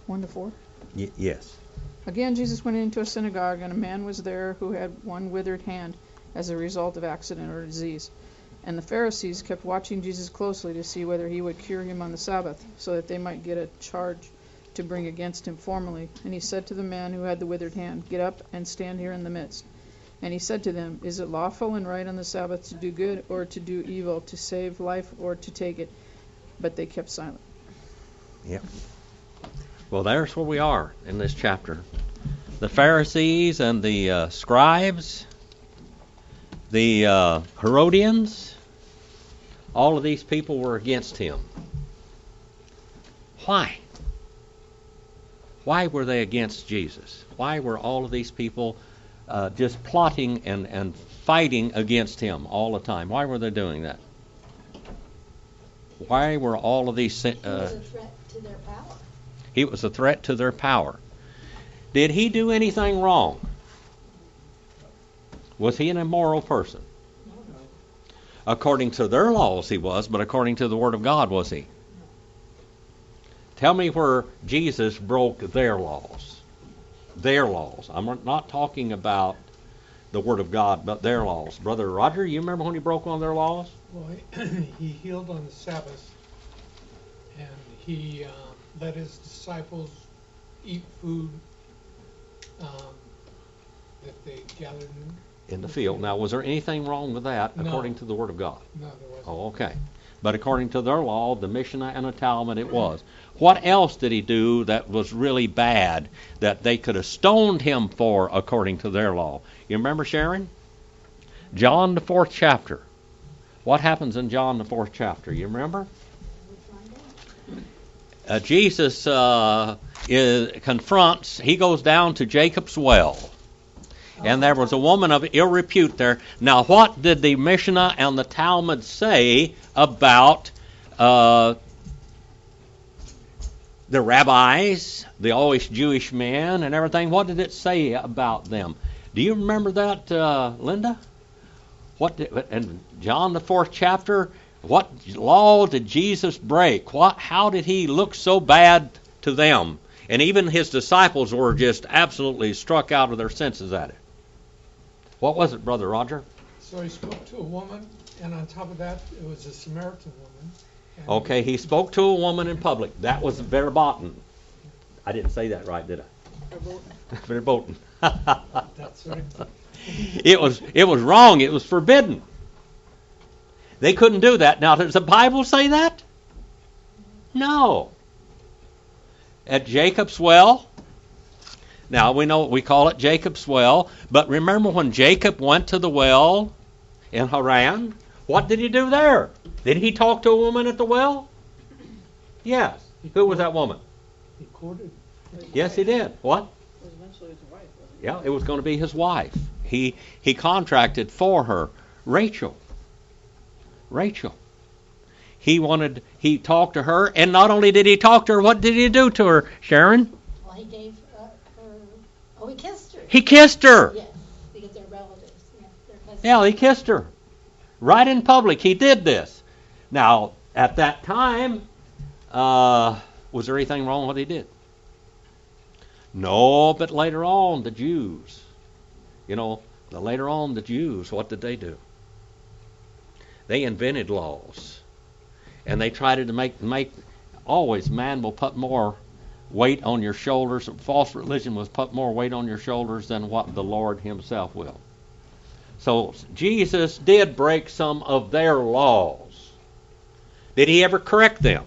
1-4. Yes. Again, Jesus went into a synagogue, and a man was there who had one withered hand as a result of accident or disease. And the Pharisees kept watching Jesus closely to see whether he would cure him on the Sabbath, so that they might get a charge to bring against him formally. And he said to the man who had the withered hand, "Get up and stand here in the midst." And he said to them, "Is it lawful and right on the Sabbath to do good or to do evil, to save life or to take it?" But they kept silent. Yep. Well, there's where we are in this chapter. The Pharisees and the scribes, the Herodians, all of these people were against him. Why? Why were they against Jesus? Why were all of these people just plotting and fighting against him all the time? Why were they doing that? Why were all of these... He was a threat to their power. He was a threat to their power. Did he do anything wrong? Was he an immoral person? According to their laws he was, but according to the Word of God, was he? Tell me where Jesus broke their laws. Their laws. I'm not talking about the Word of God, but their laws. Brother Roger, you remember when he broke one of their laws? Well, he healed on the Sabbath, and he let his disciples eat food that they gathered in the field. Now, was there anything wrong with that No. according to the Word of God? No, there wasn't. Oh, okay. But according to their law, the Mishnah and the Talmud, it was. What else did he do that was really bad that they could have stoned him for according to their law? You remember, Sharon? John, the 4th chapter. What happens in John, the 4th chapter? You remember? Jesus confronts, he goes down to Jacob's well. And there was a woman of ill repute there. Now, what did the Mishnah and the Talmud say about the rabbis, the always Jewish men and everything? What did it say about them? Do you remember that, Linda? In John, the 4th chapter, what law did Jesus break? How did he look so bad to them? And even his disciples were just absolutely struck out of their senses at it. What was it, Brother Roger? So he spoke to a woman, and on top of that, it was a Samaritan woman. Okay, he spoke to a woman in public. That was verboten. I didn't say that right, did I? Verboten. That's right. It was wrong. It was forbidden. They couldn't do that. Now, does the Bible say that? No. At Jacob's well. Now, we call it Jacob's well, but remember when Jacob went to the well in Haran, what did he do there? Did he talk to a woman at the well? Yes. Who was that woman? He courted. Yes, he did. What? It was eventually his wife, wasn't it? Yeah, it was going to be his wife. He contracted for her, Rachel. He talked to her, and not only did he talk to her, what did he do to her, Sharon? Well, he gave her, he kissed her. He kissed her. Yes, because they're relatives. Yeah, they're cousins. Yeah, he kissed her. Right in public, he did this. Now, at that time, was there anything wrong with what he did? No, but later on, the Jews, what did they do? They invented laws. And they tried to make always man will put more weight on your shoulders. False religion will put more weight on your shoulders than what the Lord himself will. So Jesus did break some of their laws. Did he ever correct them?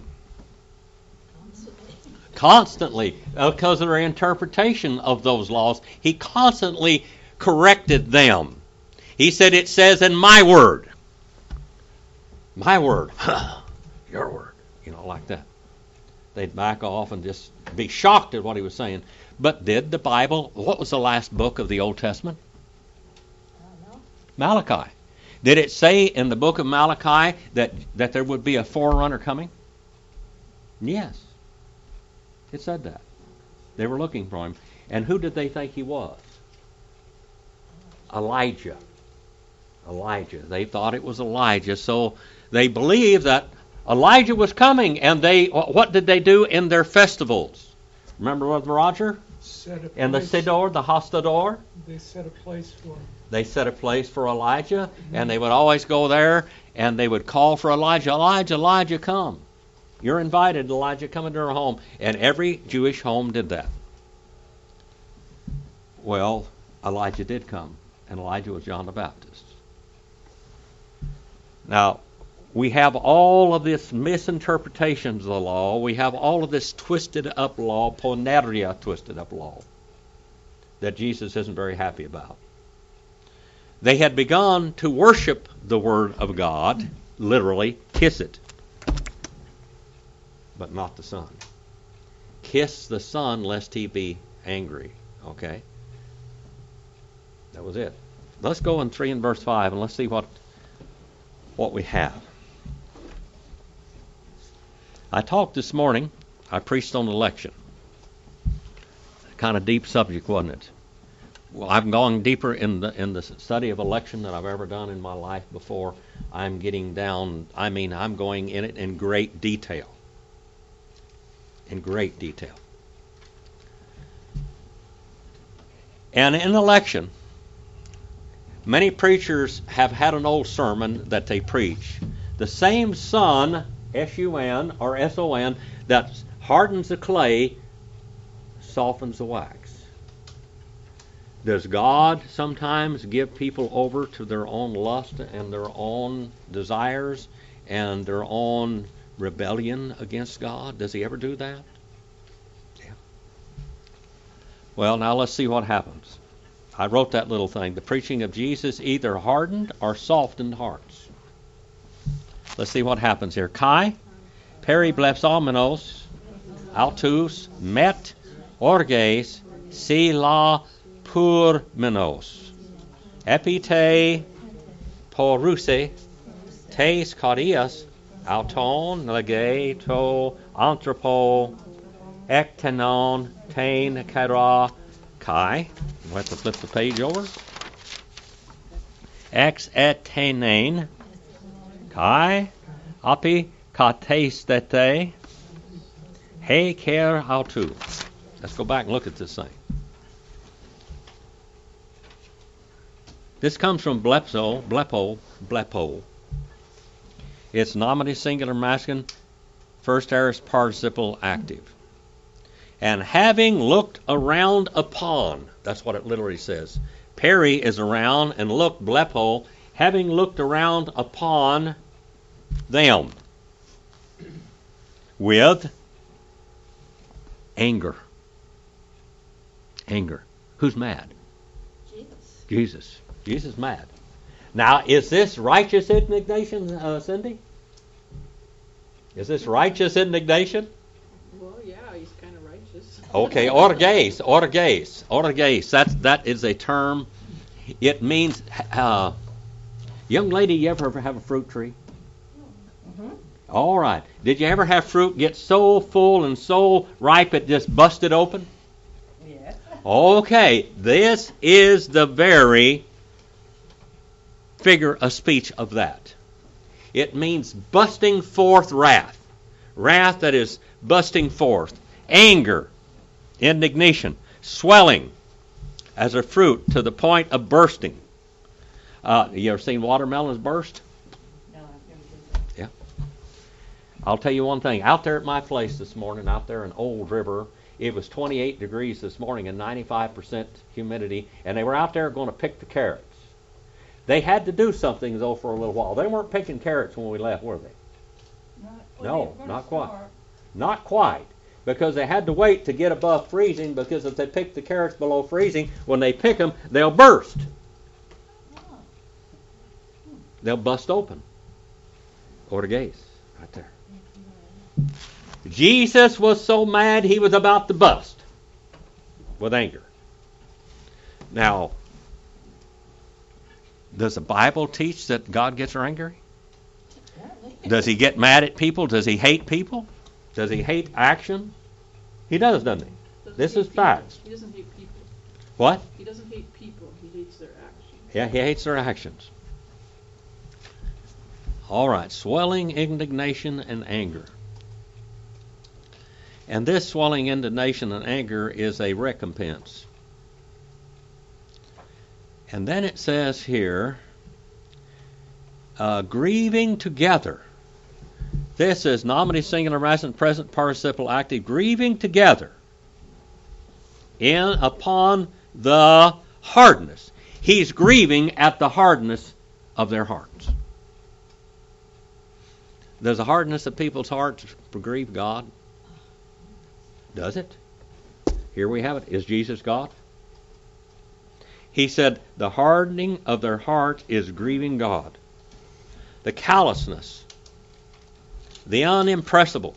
Constantly, because of their interpretation of those laws, he constantly corrected them. He said, it says in my word, your word, like that. They'd back off and just be shocked at what he was saying. But did the Bible, what was the last book of the Old Testament? I don't know. Malachi. Did it say in the book of Malachi that there would be a forerunner coming? Yes. It said that. They were looking for him. And who did they think he was? Elijah. They thought it was Elijah. So they believed that Elijah was coming. And what did they do in their festivals? Remember Brother Roger? Set a And the place- Sidor, the Hostador? They set a place for him. They set a place for Elijah, and they would always go there, and they would call for Elijah. Elijah, Elijah, come. You're invited, Elijah, come into our home. And every Jewish home did that. Well, Elijah did come, and Elijah was John the Baptist. Now, we have all of this misinterpretations of the law. We have all of this twisted up law, poneria twisted up law, that Jesus isn't very happy about. They had begun to worship the Word of God, literally, kiss it, but not the Son. Kiss the Son lest he be angry. Okay? That was it. Let's go in 3 and verse 5 and let's see what we have. I talked this morning, I preached on election. Kind of deep subject, wasn't it? Well, I've gone deeper in the study of election than I've ever done in my life before. I'm getting down, I'm going in it in great detail. In great detail. And in election, many preachers have had an old sermon that they preach. The same sun, S-U-N or S-O-N, that hardens the clay softens the wax. Does God sometimes give people over to their own lust and their own desires and their own rebellion against God? Does he ever do that? Yeah. Well, now let's see what happens. I wrote that little thing. The preaching of Jesus either hardened or softened hearts. Let's see what happens here. Kai, periblepsomenos, autus, met, orges, sila, purmenos, epite, poruse, tes caudias, auton, lege, to, anthropo, ektenon, tain, kara, kai. We'll have to flip the page over. Ex et tenain, kai, api, katestete, he ker autu. Let's go back and look at this thing. This comes from blepo. It's nominative singular masculine, first aorist participle active. And having looked around upon, that's what it literally says. Peri is around, and look, blepo, having looked around upon them with anger. Anger. Who's mad? Jesus. Jesus mad. Now, is this righteous indignation, Cindy? Is this righteous indignation? Well, yeah, he's kind of righteous. Okay, orges. That is a term. It means, young lady, you ever have a fruit tree? Mm-hmm. All right. Did you ever have fruit get so full and so ripe it just busted open? Yes. Okay, this is the very figure of speech of that. It means busting forth wrath. Wrath that is busting forth. Anger, indignation, swelling as a fruit to the point of bursting. You ever seen watermelons burst? No, I've never done that. Yeah. I'll tell you one thing. Out there at my place this morning, out there in Old River, it was 28 degrees this morning and 95% humidity, and they were out there going to pick the carrots. They had to do something, though, for a little while. They weren't picking carrots when we left, were they? No, not quite. Not quite. Because they had to wait to get above freezing, because if they pick the carrots below freezing, when they pick them, they'll burst. They'll bust open. Orges, right there. Jesus was so mad he was about to bust with anger. Now, does the Bible teach that God gets angry? Does he get mad at people? Does he hate people? Does he hate action? He does, doesn't he? This is facts. He doesn't hate people. What? He doesn't hate people. He hates their actions. Yeah, he hates their actions. All right, swelling indignation and anger. And this swelling indignation and anger is a recompense. And then it says here, grieving together. This is nominative, singular, masculine, present participle, active, grieving together upon the hardness. He's grieving at the hardness of their hearts. Does the hardness of people's hearts grieve God? Does it? Here we have it. Is Jesus God? He said the hardening of their heart is grieving God. The callousness, the unimpressible.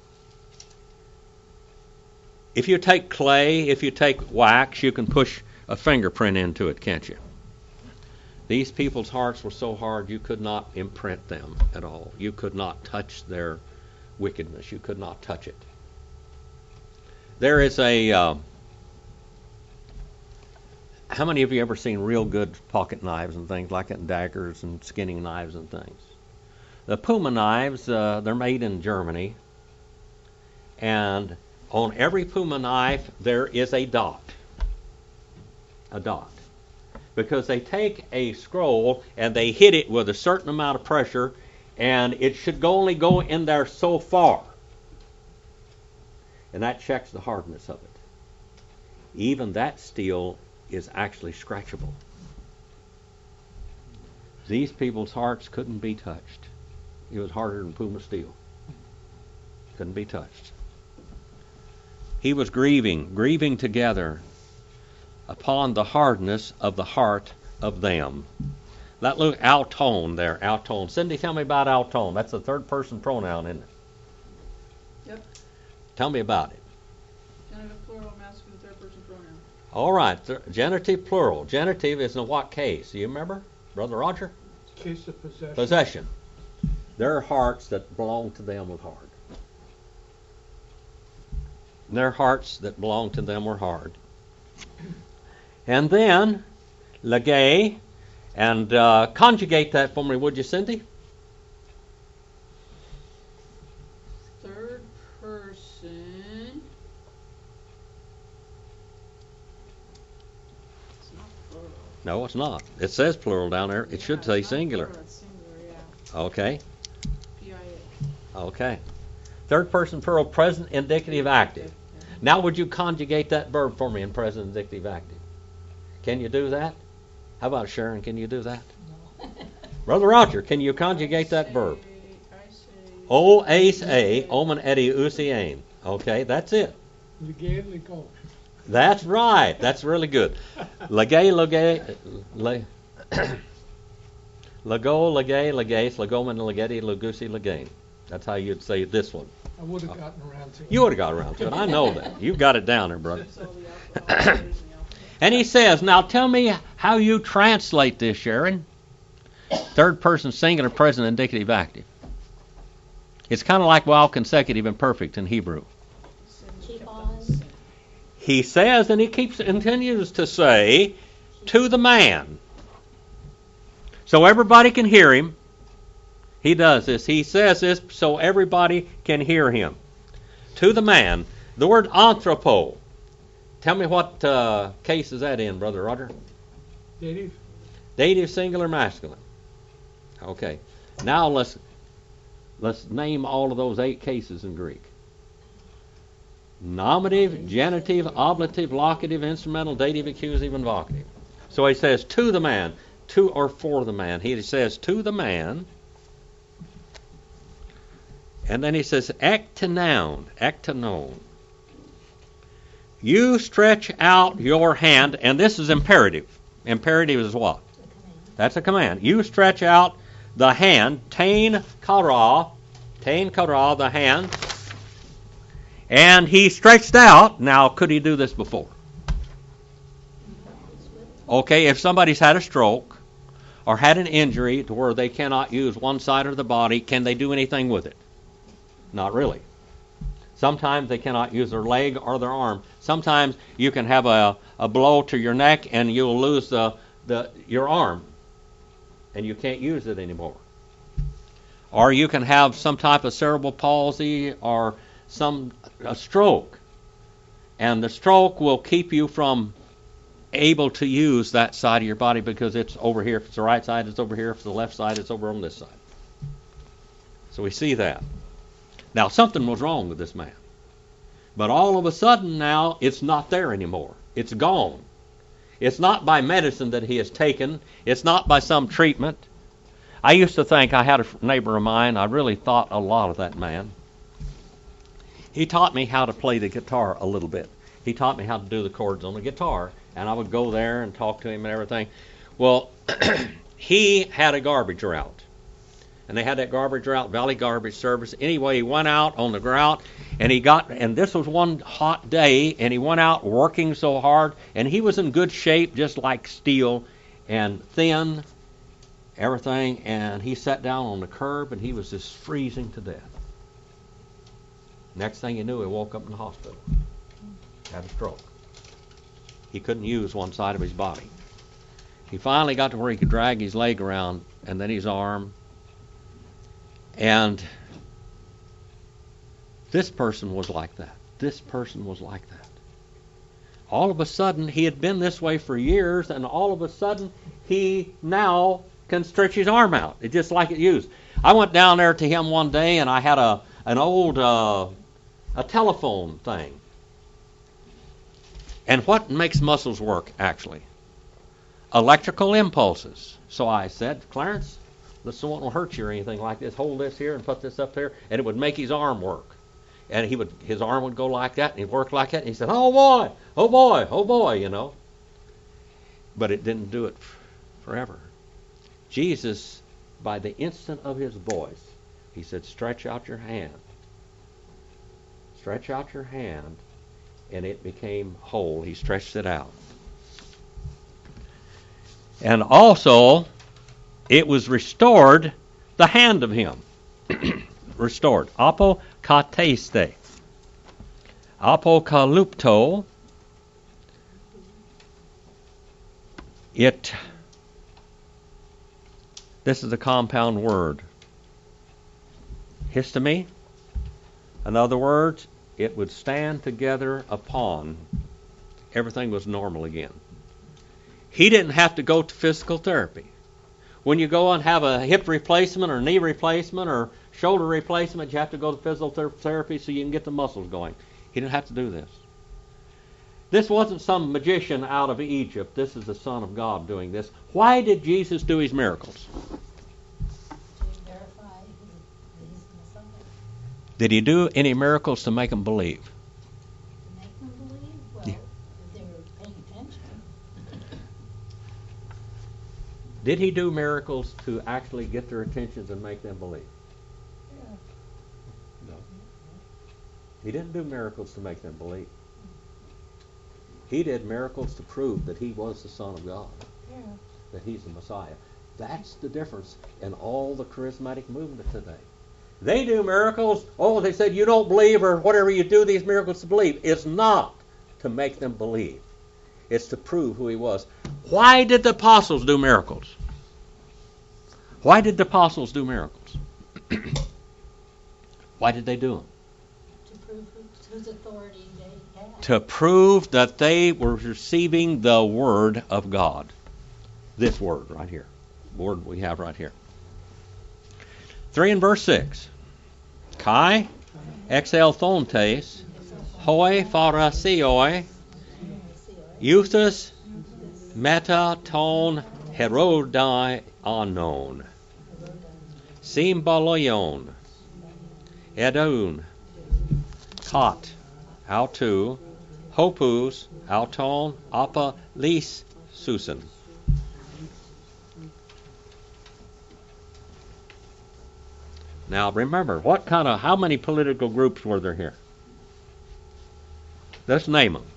If you take clay, if you take wax, you can push a fingerprint into it, can't you? These people's hearts were so hard you could not imprint them at all. You could not touch their wickedness. You could not touch it. There is a... how many of you ever seen real good pocket knives and things like that, and daggers and skinning knives and things? The Puma knives, they're made in Germany. And on every Puma knife, there is a dot. A dot. Because they take a scroll and they hit it with a certain amount of pressure, and it should only go in there so far. And that checks the hardness of it. Even that steel is actually scratchable. These people's hearts couldn't be touched. It was harder than Puma steel. Couldn't be touched. He was grieving together upon the hardness of the heart of them. That look, Altone there, Altone. Cindy, tell me about Altone. That's a third person pronoun, isn't it? Yep. Tell me about it. Genitive, plural, masculine, third person pronoun. All right, genitive, plural. Genitive is in what case? Do you remember, Brother Roger? Case of possession. Possession. Their hearts that belong to them were hard. Their hearts that belonged to them were hard. And then, legay, and conjugate that for me, would you, Cindy? Third person. It's not plural. No, it's not. It says plural down there. It should say singular. Plural, it's singular, yeah. Okay. P-I-A. Okay. Third person plural, present indicative active. Now would you conjugate that verb for me in present indicative active? Can you do that? How about Sharon? Can you do that? No. Brother Roger, can you conjugate that verb? I say. O ace a, omen edi usiain. Okay, that's it. Legay, lego. That's right. That's really good. Legay, lego, legay, legace, legomen, legeti, legusi, legain. That's how you'd say this one. I would have gotten around to it. You would have got around to it. I know that. You've got it down there, brother. So the alphabet. And he says, now tell me how you translate this, Sharon. Third person singular, present indicative active. It's kind of like while consecutive and perfect in Hebrew. Keep on. He says, and he continues to say, to the man. So everybody can hear him. He does this. He says this so everybody can hear him. To the man. The word anthropo. Tell me what case is that in, Brother Roger? Dative. Dative, singular, masculine. Okay. Now let's name all of those 8 cases in Greek. Nominative, genitive, ablative, locative, instrumental, dative, accusative, and vocative. So he says to the man, to or for the man. He says to the man. And then he says ektenon. You stretch out your hand, and this is imperative. Imperative is what? That's a command. You stretch out the hand, tain kara, the hand, and he stretched out. Now, could he do this before? Okay, if somebody's had a stroke or had an injury to where they cannot use one side of the body, can they do anything with it? Not really. Sometimes they cannot use their leg or their arm. Sometimes you can have a blow to your neck and you'll lose your arm and you can't use it anymore. Or you can have some type of cerebral palsy or a stroke. And the stroke will keep you from able to use that side of your body because it's over here. If it's the right side, it's over here. If it's the left side, it's over on this side. So we see that. Now, something was wrong with this man. But all of a sudden now, it's not there anymore. It's gone. It's not by medicine that he has taken. It's not by some treatment. I used to think, I had a neighbor of mine, I really thought a lot of that man. He taught me how to play the guitar a little bit. He taught me how to do the chords on the guitar, and I would go there and talk to him and everything. Well, he had a garbage route, and they had that garbage route, Valley Garbage Service. Anyway, he went out on the route, and this was one hot day, and he went out working so hard, and he was in good shape, just like steel, and thin, everything, and he sat down on the curb, and he was just freezing to death. Next thing you knew, he woke up in the hospital. Had a stroke. He couldn't use one side of his body. He finally got to where he could drag his leg around, and then his arm. And this person was like that. This person was like that. All of a sudden, he had been this way for years, and all of a sudden, he now can stretch his arm out. It's just like it used. I went down there to him one day, and I had an old a telephone thing. And what makes muscles work, actually? Electrical impulses. So I said, Clarence, this won't hurt you or anything like this. Hold this here and put this up there, and it would make his arm work. And his arm would go like that, and he'd work like that. And he said, oh boy, oh boy, oh boy, you know. But it didn't do it forever. Jesus, by the instant of his voice, he said, stretch out your hand. Stretch out your hand. And it became whole. He stretched it out. And also, it was restored, the hand of him. Restored. Apokateste. Apokalupto. This is a compound word. Histemi. In other words, it would stand together upon. Everything was normal again. He didn't have to go to physical therapy. When you go and have a hip replacement or knee replacement or shoulder replacement, you have to go to physical therapy so you can get the muscles going. He didn't have to do this. This wasn't some magician out of Egypt. This is the Son of God doing this. Why did Jesus do his miracles? To verify he's the Messiah. Did he do any miracles to make them believe? To make them believe? Well, Yeah. if they were paying attention. Did he do miracles to actually get their attentions and make them believe? Yeah. No. He didn't do miracles to make them believe. He did miracles to prove that he was the Son of God, Yeah. that he's the Messiah. That's the difference in all the charismatic movement today. They do miracles. Oh, they said you don't believe or whatever you do these miracles to believe. It's not to make them believe. It's to prove who he was. Why did the apostles do miracles? Why did the apostles do miracles? Why did they do them? To prove whose authority they had. To prove that they were receiving the Word of God. This Word right here. The Word we have right here. 3 and verse 6. Kai exelthontes hoi pharasioi euthus meta ton herodai anon symboloion edon kat autu hopus auton apolis susan. Now remember, how many political groups were there here? Let's name them.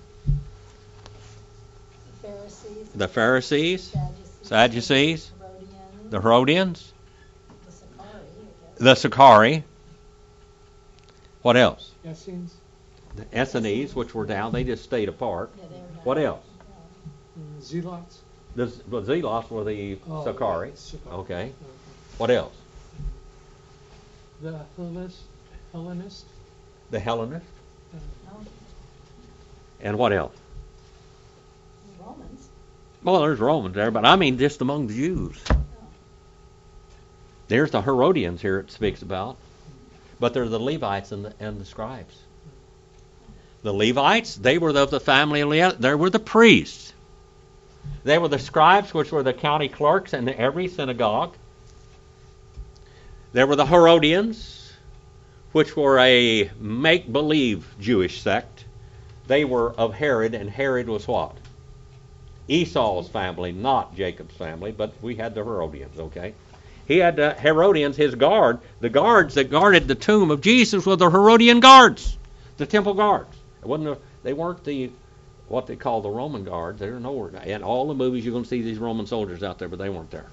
The Pharisees. The Pharisees, Sadducees. Sadducees, the Herodians, The Sicarii, I guess. the Sicarii. What else? Essenes, The Essenes, which were down, they just stayed apart. Yeah, they were down. What else? Zealots. The Zealots were the Oh, Sicarii. Sicarii. Okay. What else? The Hellenist. The Hellenists. No, And what else? Romans. Well, there's Romans there, but I mean just among the Jews. There's the Herodians here it speaks about. But they're the Levites and the scribes. The Levites, they were of the family of Levi. They were the priests. They were the scribes, which were the county clerks in every synagogue. There were the Herodians, which were a make-believe Jewish sect. They were of Herod, and Herod was what? Esau's family, not Jacob's family, but we had the Herodians, okay? He had the Herodians, his guard. The guards that guarded the tomb of Jesus were the Herodian guards, the temple guards. They weren't what they call the Roman guards. They were nowhere. In all the movies, you're going to see these Roman soldiers out there, but they weren't there.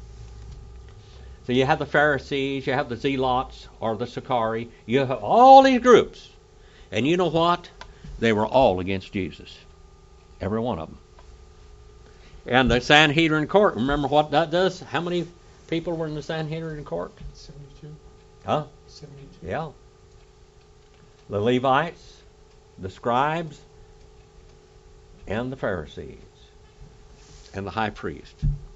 So you have the Pharisees, you have the Zealots, or the Sicarii. You have all these groups. And you know what? They were all against Jesus. Every one of them. And the Sanhedrin court, remember what that does? How many people were in the Sanhedrin court? 72. Huh? 72. Yeah. The Levites, the scribes, and the Pharisees, and the high priest.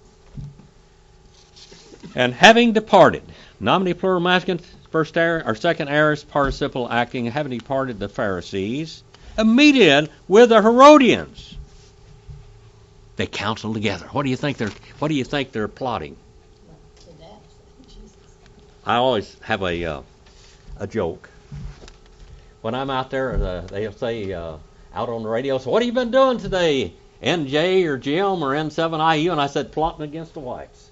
And having departed, nominative plural masculine, first aorist or second aorist participle acting, having departed the Pharisees, immediate with the Herodians. They counseled together. What do you think they're plotting? To death. Jesus. I always have a joke. When I'm out there, they'll say out on the radio, so what have you been doing today? NJ or Jim or N7IU? And I said, plotting against the whites.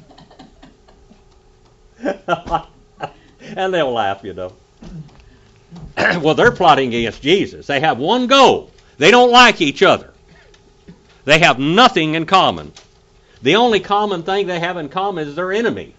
And they'll laugh, you know. Well, they're plotting against Jesus. They have one goal. They don't like each other. They have nothing in common. The only common thing they have in common is their enemy.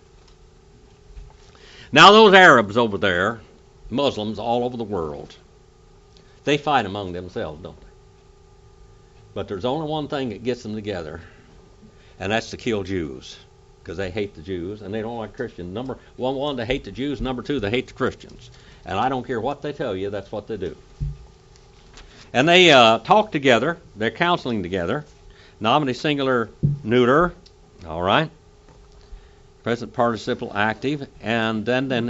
Now, those Arabs over there, Muslims all over the world, they fight among themselves, don't they? But there's only one thing that gets them together, and that's to kill Jews, because they hate the Jews, and they don't like Christians. Number one, they hate the Jews. Number two, they hate the Christians. And I don't care what they tell you, that's what they do. And they talk together. They're counseling together. Nominative singular neuter, all right. Present participle active, and then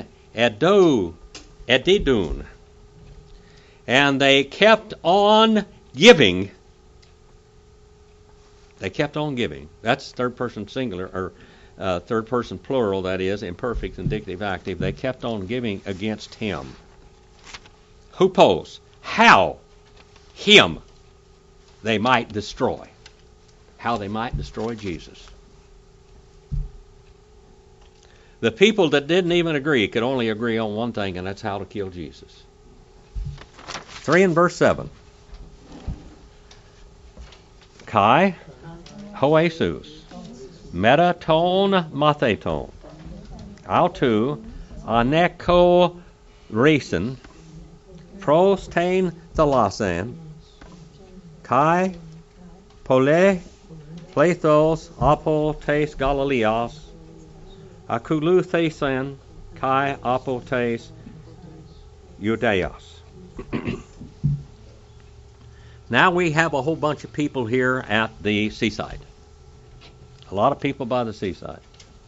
edidun. And they kept on giving. They kept on giving. That's third person singular, or third person plural, that is, imperfect indicative active. They kept on giving against him. Hupos. How him they might destroy. How they might destroy Jesus. The people that didn't even agree could only agree on one thing, and that's how to kill Jesus. 3 and verse 7. Kai, hoesus, metaton matheton, autu, aneko resin, prostain thalasan, kai, pole, plethos, apo tes galileos, akulu thesan, kai apo tes Judeos. Now we have a whole bunch of people here at the seaside. A lot of people by the seaside.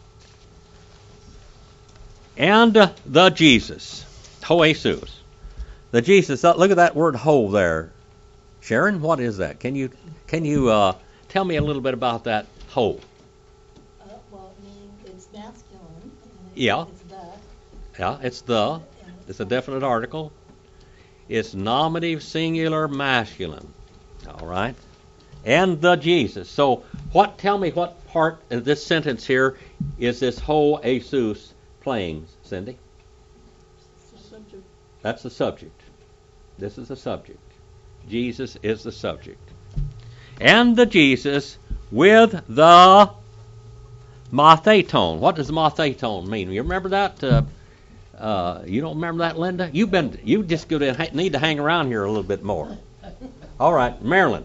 And the Jesus, hoesus. The Jesus, look at that word ho there. Sharon, what is that? Can you tell me a little bit about that ho? Well, I mean, it's masculine. Yeah. It's the. Yeah, it's the. It's a definite article. It's nominative singular masculine. All right. And the Jesus. So tell me what part of this sentence here is this hoesus playing, Cindy? Subject. That's the subject. This is the subject. Jesus is the subject. And the Jesus with the matheton. What does matheton mean? You remember that? You don't remember that, Linda? You just need to hang around here a little bit more. All right, Marilyn.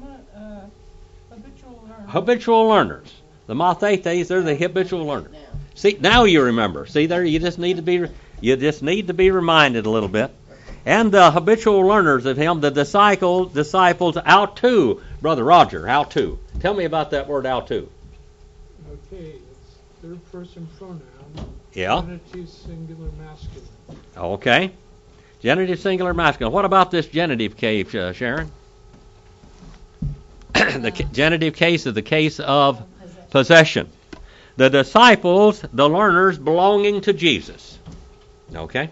Habitual learners. The mathetes, they're the habitual learners. See, now you remember. See there, you just need to be reminded a little bit. And the habitual learners of him, the disciples, autou. Brother Roger, autou. Tell me about that word autou. Okay, it's third person pronoun. Yeah. Genitive singular masculine. Okay. Genitive singular masculine. What about this genitive case, Sharon? The genitive case is the case of possession. The disciples, the learners belonging to Jesus. Okay?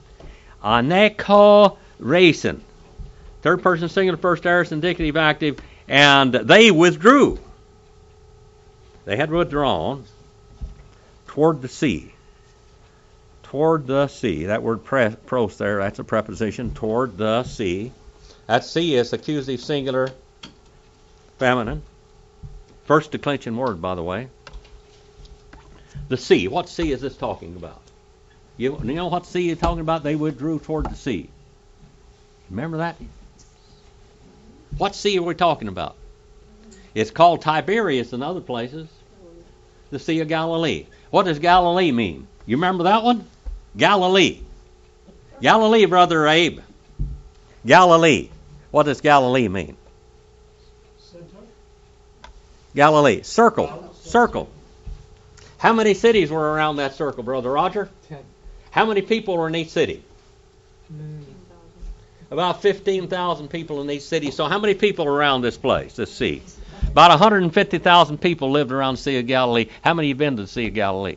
Aneko racin. Third person singular, first aorist, indicative, active. And they withdrew. They had withdrawn toward the sea. Toward the sea. That word pros there, that's a preposition. Toward the sea. That sea is accusative singular feminine. First declension word, by the way. The sea. What sea is this talking about? You know what sea is talking about? They withdrew toward the sea. Remember that? What sea are we talking about? It's called Tiberias in other places. The Sea of Galilee. What does Galilee mean? You remember that one? Galilee. Galilee, Brother Abe. Galilee. What does Galilee mean? Galilee. Circle. Circle. How many cities were around that circle, Brother Roger? 10. How many people were in each city? Mm. About 15,000 people in each city. So how many people are around this place, this sea? About 150,000 people lived around the Sea of Galilee. How many have been to the Sea of Galilee?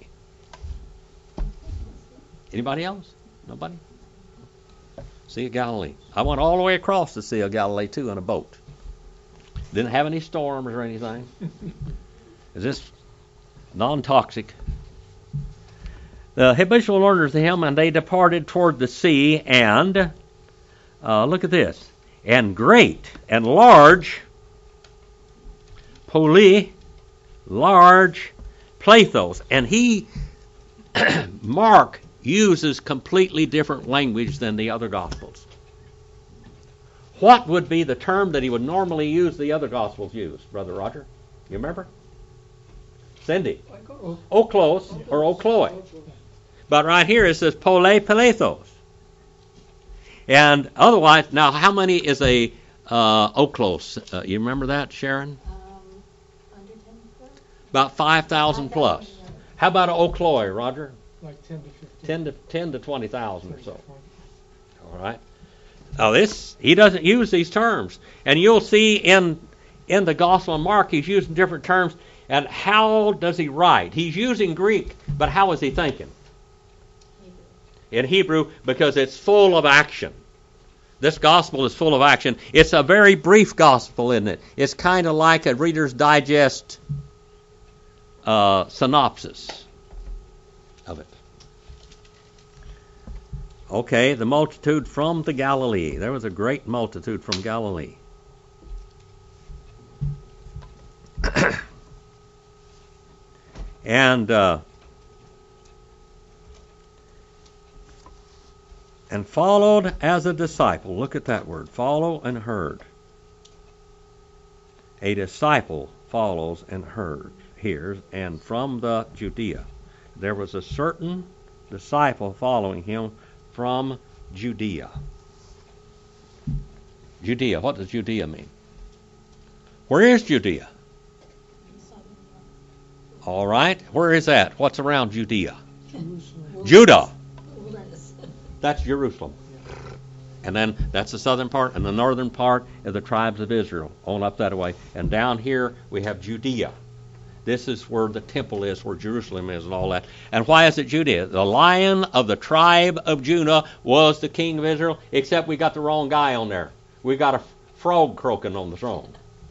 Anybody else? Nobody? Sea of Galilee. I went all the way across the Sea of Galilee, too, in a boat. Didn't have any storms or anything. Is this non-toxic? The habitual learners of him, and they departed toward the sea, and look at this, and great and large, poly, large, plathos. And Mark uses completely different language than the other Gospels. What would be the term that he would normally use the other Gospels use, Brother Roger? You remember? Cindy? Oklos or okloe. But right here it says pole pelathos. And otherwise, now how many is a oklos? You remember that, Sharon? Under 10 plus? About 5,000 plus. How about an okloe, Roger? Like 10 to 15. 10 to 20,000 or so. All right. Now he doesn't use these terms, and you'll see in the Gospel of Mark he's using different terms. And how does he write? He's using Greek, but how is he thinking? In Hebrew, because it's full of action. This gospel is full of action. It's a very brief gospel, isn't it? It's kind of like a Reader's Digest synopsis of it. Okay, the multitude from the Galilee. There was a great multitude from Galilee. And followed as a disciple. Look at that word. Follow and heard. A disciple follows and hears. And from the Judea. There was a certain disciple following him from Judea. Judea. What does Judea mean? Where is Judea? All right. Where is that? What's around Judea? Judah. That's Jerusalem. And then that's the southern part, and the northern part is the tribes of Israel, on up that way. And down here we have Judea. This is where the temple is, where Jerusalem is and all that. And why is it Judea? The Lion of the tribe of Judah was the king of Israel, except we got the wrong guy on there. We got a frog croaking on the throne.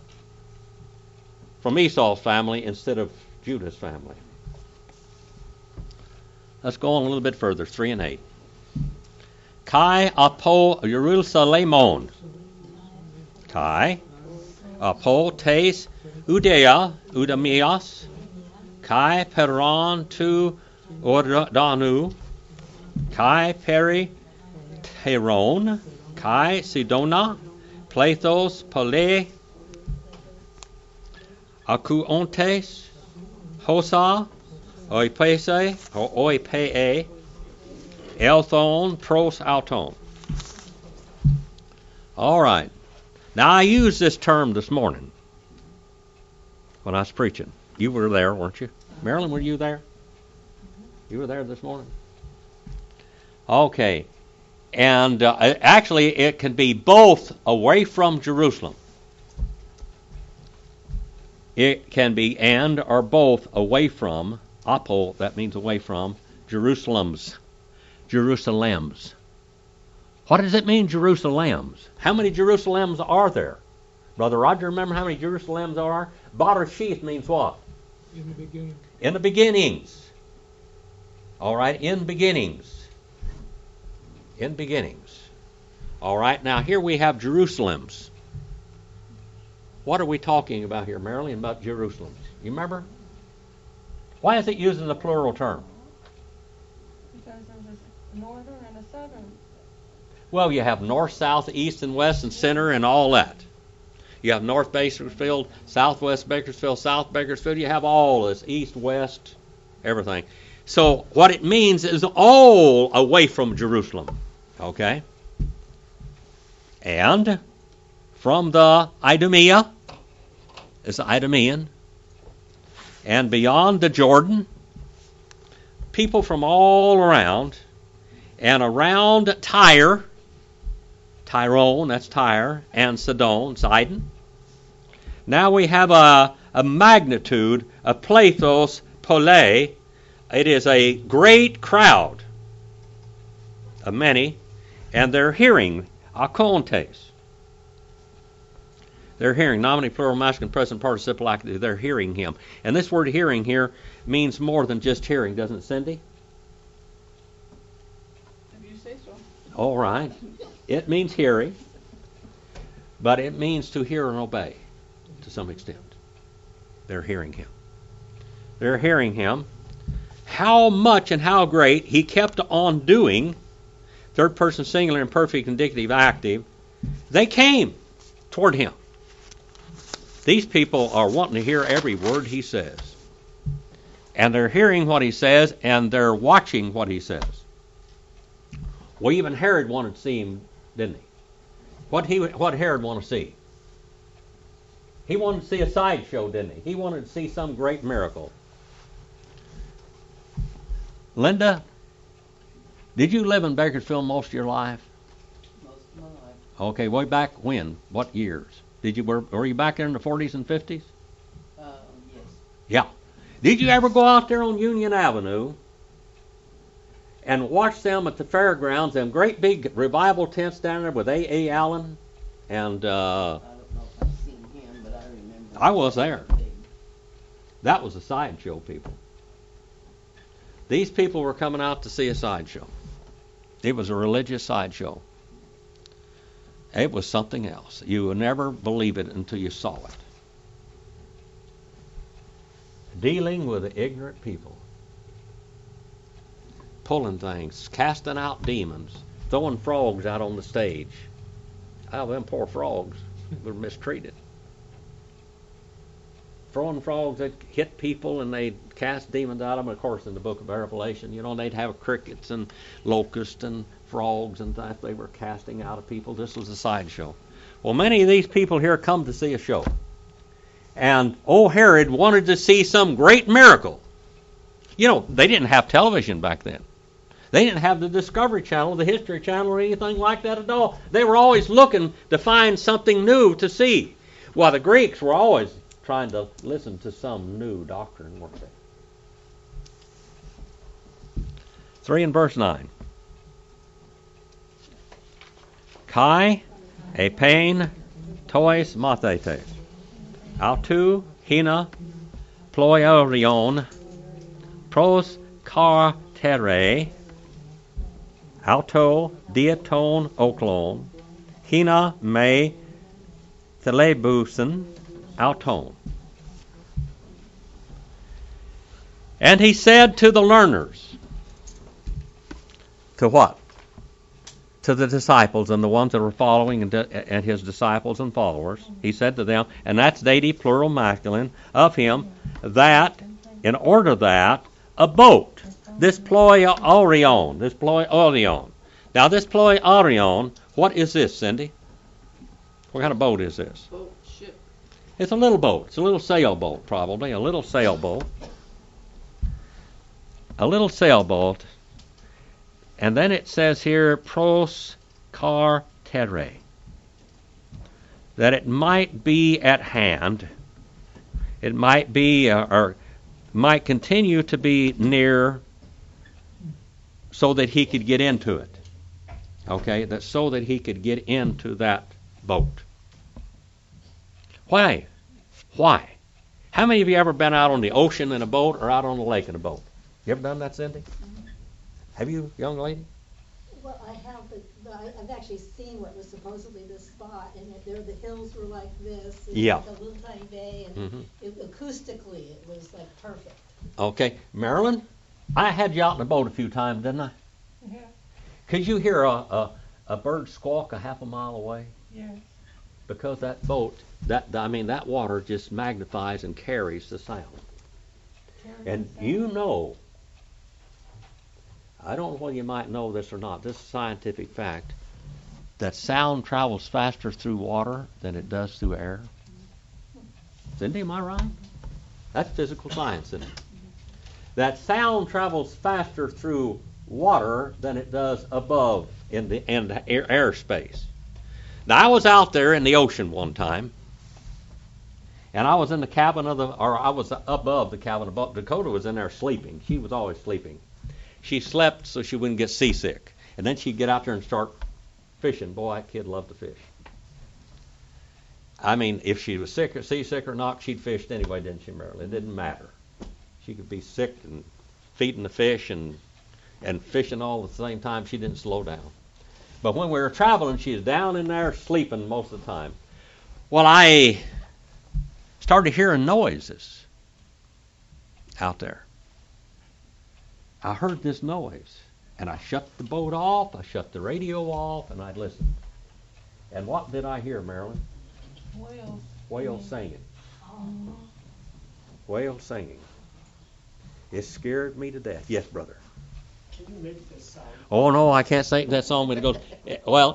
From Esau's family instead of Judah's family. Let's go on a little bit further, 3 and 8. Kai apo Jerusalemon. Kai apo tes Udea Udamias. Kai peron tu Ordanu. Kai peri Teron. Kai Sidona. Plathos Pole. Akuontes. Hosa. Oipese. Oipee. Elthon pros auton. All right. Now, I used this term this morning when I was preaching. You were there, weren't you? Marilyn, were you there? You were there this morning? Okay. And actually, it can be both away from Jerusalem. It can be and or both away from, apo, that means away from, Jerusalems. Jerusalems. What does it mean, Jerusalems? How many Jerusalems are there? Brother Roger, remember how many Jerusalems are? Barashith means what? In the beginning. In the beginnings. All right, in beginnings. In beginnings. All right, now here we have Jerusalems. What are we talking about here, Marilyn, about Jerusalem? You remember? Why is it used in the plural term? Because there's a northern and a southern. Well, you have north, south, east, and west, and center, and all that. You have North Bakersfield, Southwest Bakersfield, South Bakersfield. You have all this, east, west, everything. So what it means is all away from Jerusalem. Okay? And from the Idumea, is the Idumean, and beyond the Jordan, people from all around, and around Tyre, Tyrone, that's Tyre, and Sidon. Now we have a magnitude, a plethos, pole. It is a great crowd of many, and they're hearing, akontes. They're hearing, nominate, plural, masculine, present participle active. They're hearing him. And this word hearing here means more than just hearing, doesn't it, Cindy? If you say so. All right. It means hearing, but it means to hear and obey to some extent. They're hearing him. They're hearing him. How much and how great he kept on doing, third person singular, imperfect, indicative, active. They came toward him. These people are wanting to hear every word he says. And they're hearing what he says, and they're watching what he says. Well, even Herod wanted to see him, didn't he? What Herod wanted to see? He wanted to see a sideshow, didn't he? He wanted to see some great miracle. Linda, did you live in Bakersfield most of your life? Most of my life. Okay, way back when? What years? Were you back there in the 40s and 50s? Yes. Yeah. Did you ever go out there on Union Avenue and watch them at the fairgrounds, them great big revival tents down there with A.A. Allen? And I don't know if I've seen him, but I remember. I was there. That was a sideshow, people. These people were coming out to see a sideshow. It was a religious sideshow. It was something else. You would never believe it until you saw it. Dealing with the ignorant people. Pulling things, casting out demons, throwing frogs out on the stage. Oh, them poor frogs were mistreated. Throwing frogs that hit people and they'd cast demons out of them. Of course, in the book of Revelation, they'd have crickets and locusts and frogs and that they were casting out of people. This was a sideshow. Well, many of these people here come to see a show. And old Herod wanted to see some great miracle. They didn't have television back then. They didn't have the Discovery Channel, the History Channel, or anything like that at all. They were always looking to find something new to see. Well, the Greeks were always trying to listen to some new doctrine, weren't they? 3 and verse 9. Kai, epein, tois mathetes. Autu, hina, ploiorion, pros cartere, auto, diaton, oklon, hina, me, thelebusen, auton. And he said to the learners, to what? To the disciples and the ones that were following and his disciples and followers. He said to them, and that's dative, plural, masculine, of him, that, in order that, a boat, this ploiorion. Now this ploiorion, what is this, Cindy? What kind of boat is this? Boat, ship. It's a little boat. It's a little sailboat, probably. A little sailboat. A little sailboat. And then it says here, pros car terre. That it might be at hand. It might be, or might continue to be near, so that he could get into it. Okay, that's so that he could get into that boat. Why? Why? How many of you ever been out on the ocean in a boat or out on the lake in a boat? You ever done that, Cindy? Have you, young lady? Well, I have, but I've actually seen what was supposedly this spot, and the hills were like this. It Yeah. was like a little tiny bay, and Mhm. acoustically, it was like perfect. Okay, Marilyn, I had you out in a boat a few times, didn't I? Yeah, Could you hear a bird squawk a half a mile away? yes. Because that boat, that water just magnifies and carries the sound. And you know, I don't know whether you might know this or not, this is scientific fact, that sound travels faster through water than it does through air. Cindy, am I right? That's physical science, isn't it? That sound travels faster through water than it does above in the airspace. Now, I was out there in the ocean one time, and I was in the cabin I was above the cabin above. Dakota was in there sleeping. She was always sleeping. She slept so she wouldn't get seasick. And then she'd get out there and start fishing. Boy, that kid loved to fish. I mean, if she was sick or seasick or not, she'd fished anyway, didn't she, Marilyn? It didn't matter. She could be sick and feeding the fish and fishing all at the same time. She didn't slow down. But when we were traveling, she was down in there sleeping most of the time. Well, I started hearing noises out there. I heard this noise, and I shut the boat off, I shut the radio off, and I listened. And what did I hear, Marilyn? Whales. Whales singing. Whales singing. It scared me to death. Yes, brother. Can you make this sound? Oh, no, I can't sing that song, but it goes, well,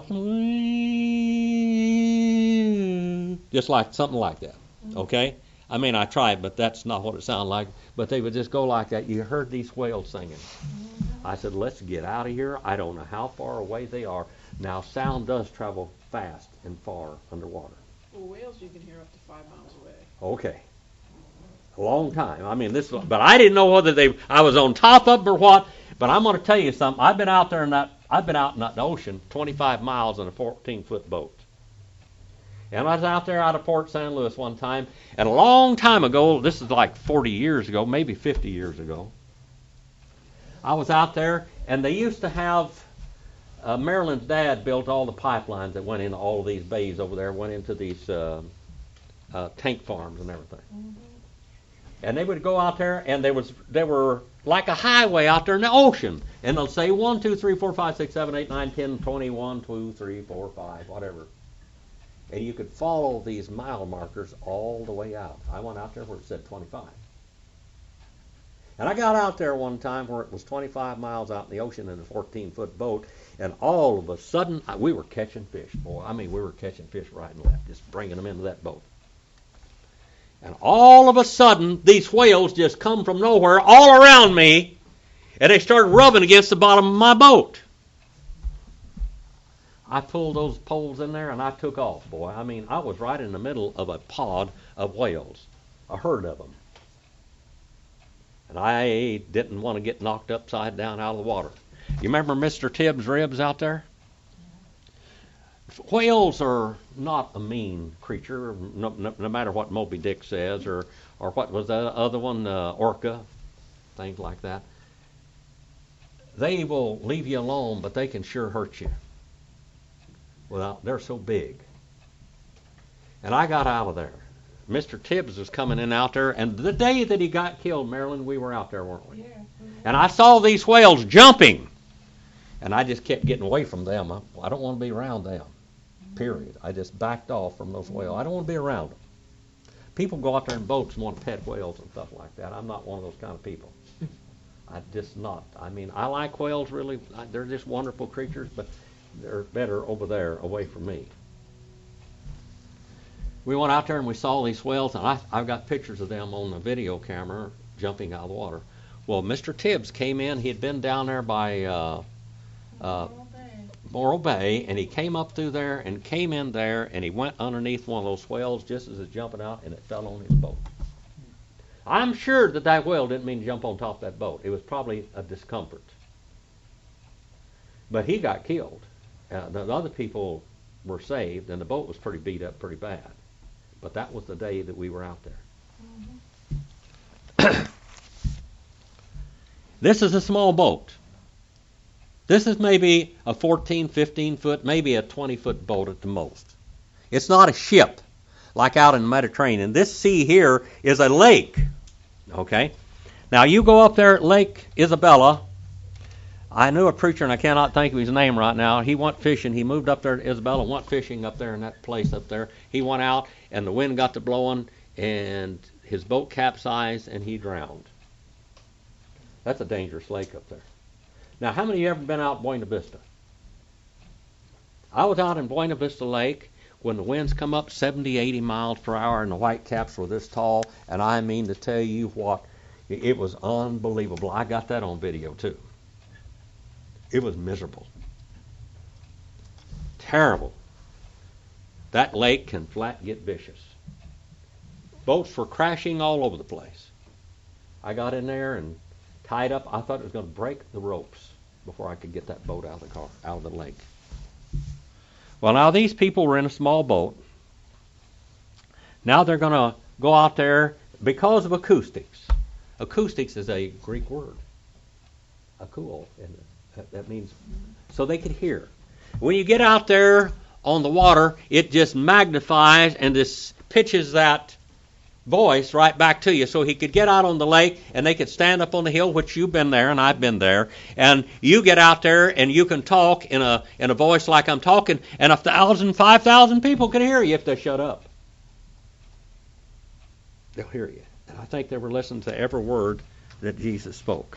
just like something like that, okay? I mean, I tried, but that's not what it sounded like. But they would just go like that. You heard these whales singing. I said, let's get out of here. I don't know how far away they are. Now, sound does travel fast and far underwater. Well, whales you can hear up to 5 miles away. Okay. A long time. I mean, but I didn't know whether I was on top of them or what. But I'm going to tell you something. I've been out in that ocean 25 miles in a 14-foot boat. And I was out there out of Port St. Louis one time, and a long time ago, this is like 40 years ago, maybe 50 years ago, I was out there, and they used to have, Maryland's dad built all the pipelines that went into all of these bays over there, went into these tank farms and everything. And they would go out there, and they were like a highway out there in the ocean. And they'll say 1, 2, 3, 4, 5, 6, 7, 8, 9, 10, 20, 1, 2, 3, 4, 5, whatever. And you could follow these mile markers all the way out. I went out there where it said 25. And I got out there one time where it was 25 miles out in the ocean in a 14-foot boat, and all of a sudden, we were catching fish, boy. I mean, we were catching fish right and left, just bringing them into that boat. And all of a sudden, these whales just come from nowhere all around me, and they started rubbing against the bottom of my boat. I pulled those poles in there, and I took off, boy. I mean, I was right in the middle of a pod of whales, a herd of them. And I didn't want to get knocked upside down out of the water. You remember Mr. Tibbs' ribs out there? Whales are not a mean creature, no matter what Moby Dick says, or what was that other one, orca, things like that. They will leave you alone, but they can sure hurt you. Well, they're so big. And I got out of there. Mr. Tibbs was coming in out there, and the day that he got killed, Marilyn, we were out there, weren't we? Yeah. And I saw these whales jumping, and I just kept getting away from them. I don't want to be around them, period. I just backed off from those whales. I don't want to be around them. People go out there in boats and want to pet whales and stuff like that. I'm not one of those kind of people. I'm just not. I mean, I like whales, really. They're just wonderful creatures, but they're better over there, away from me. We went out there and we saw these whales, and I've got pictures of them on the video camera jumping out of the water. Well, Mr. Tibbs came in. He had been down there by Morro Bay, and he came up through there and came in there, and he went underneath one of those whales just as it's jumping out, and it fell on his boat. I'm sure that whale didn't mean to jump on top of that boat. It was probably a discomfort. But he got killed. The other people were saved, and the boat was pretty beat up pretty bad. But that was the day that we were out there. This is a small boat. This is maybe a 14, 15 foot, maybe a 20 foot boat at the most. It's not a ship like out in the Mediterranean. This sea here is a lake. Okay? Now you go up there at Lake Isabella. I knew a preacher, and I cannot think of his name right now. He went fishing. He moved up there to Isabella, went fishing up there in that place up there. He went out, and the wind got to blowing, and his boat capsized, and he drowned. That's a dangerous lake up there. Now, how many of you ever been out in Buena Vista? I was out in Buena Vista Lake when the winds come up 70, 80 miles per hour, and the white caps were this tall, and I mean to tell you what, it was unbelievable. I got that on video, too. It was miserable. Terrible. That lake can flat get vicious. Boats were crashing all over the place. I got in there and tied up. I thought it was going to break the ropes before I could get that boat out of the car, out of the lake. Well, now these people were in a small boat. Now they're going to go out there because of acoustics. Acoustics is a Greek word. Akuo, isn't it? That means so they could hear. When you get out there on the water, it just magnifies and just pitches that voice right back to you. So he could get out on the lake, and they could stand up on the hill, which you've been there and I've been there, and you get out there and you can talk in a voice like I'm talking, and 1,000, 5,000 people can hear you if they shut up. They'll hear you. And I think they were listening to every word that Jesus spoke.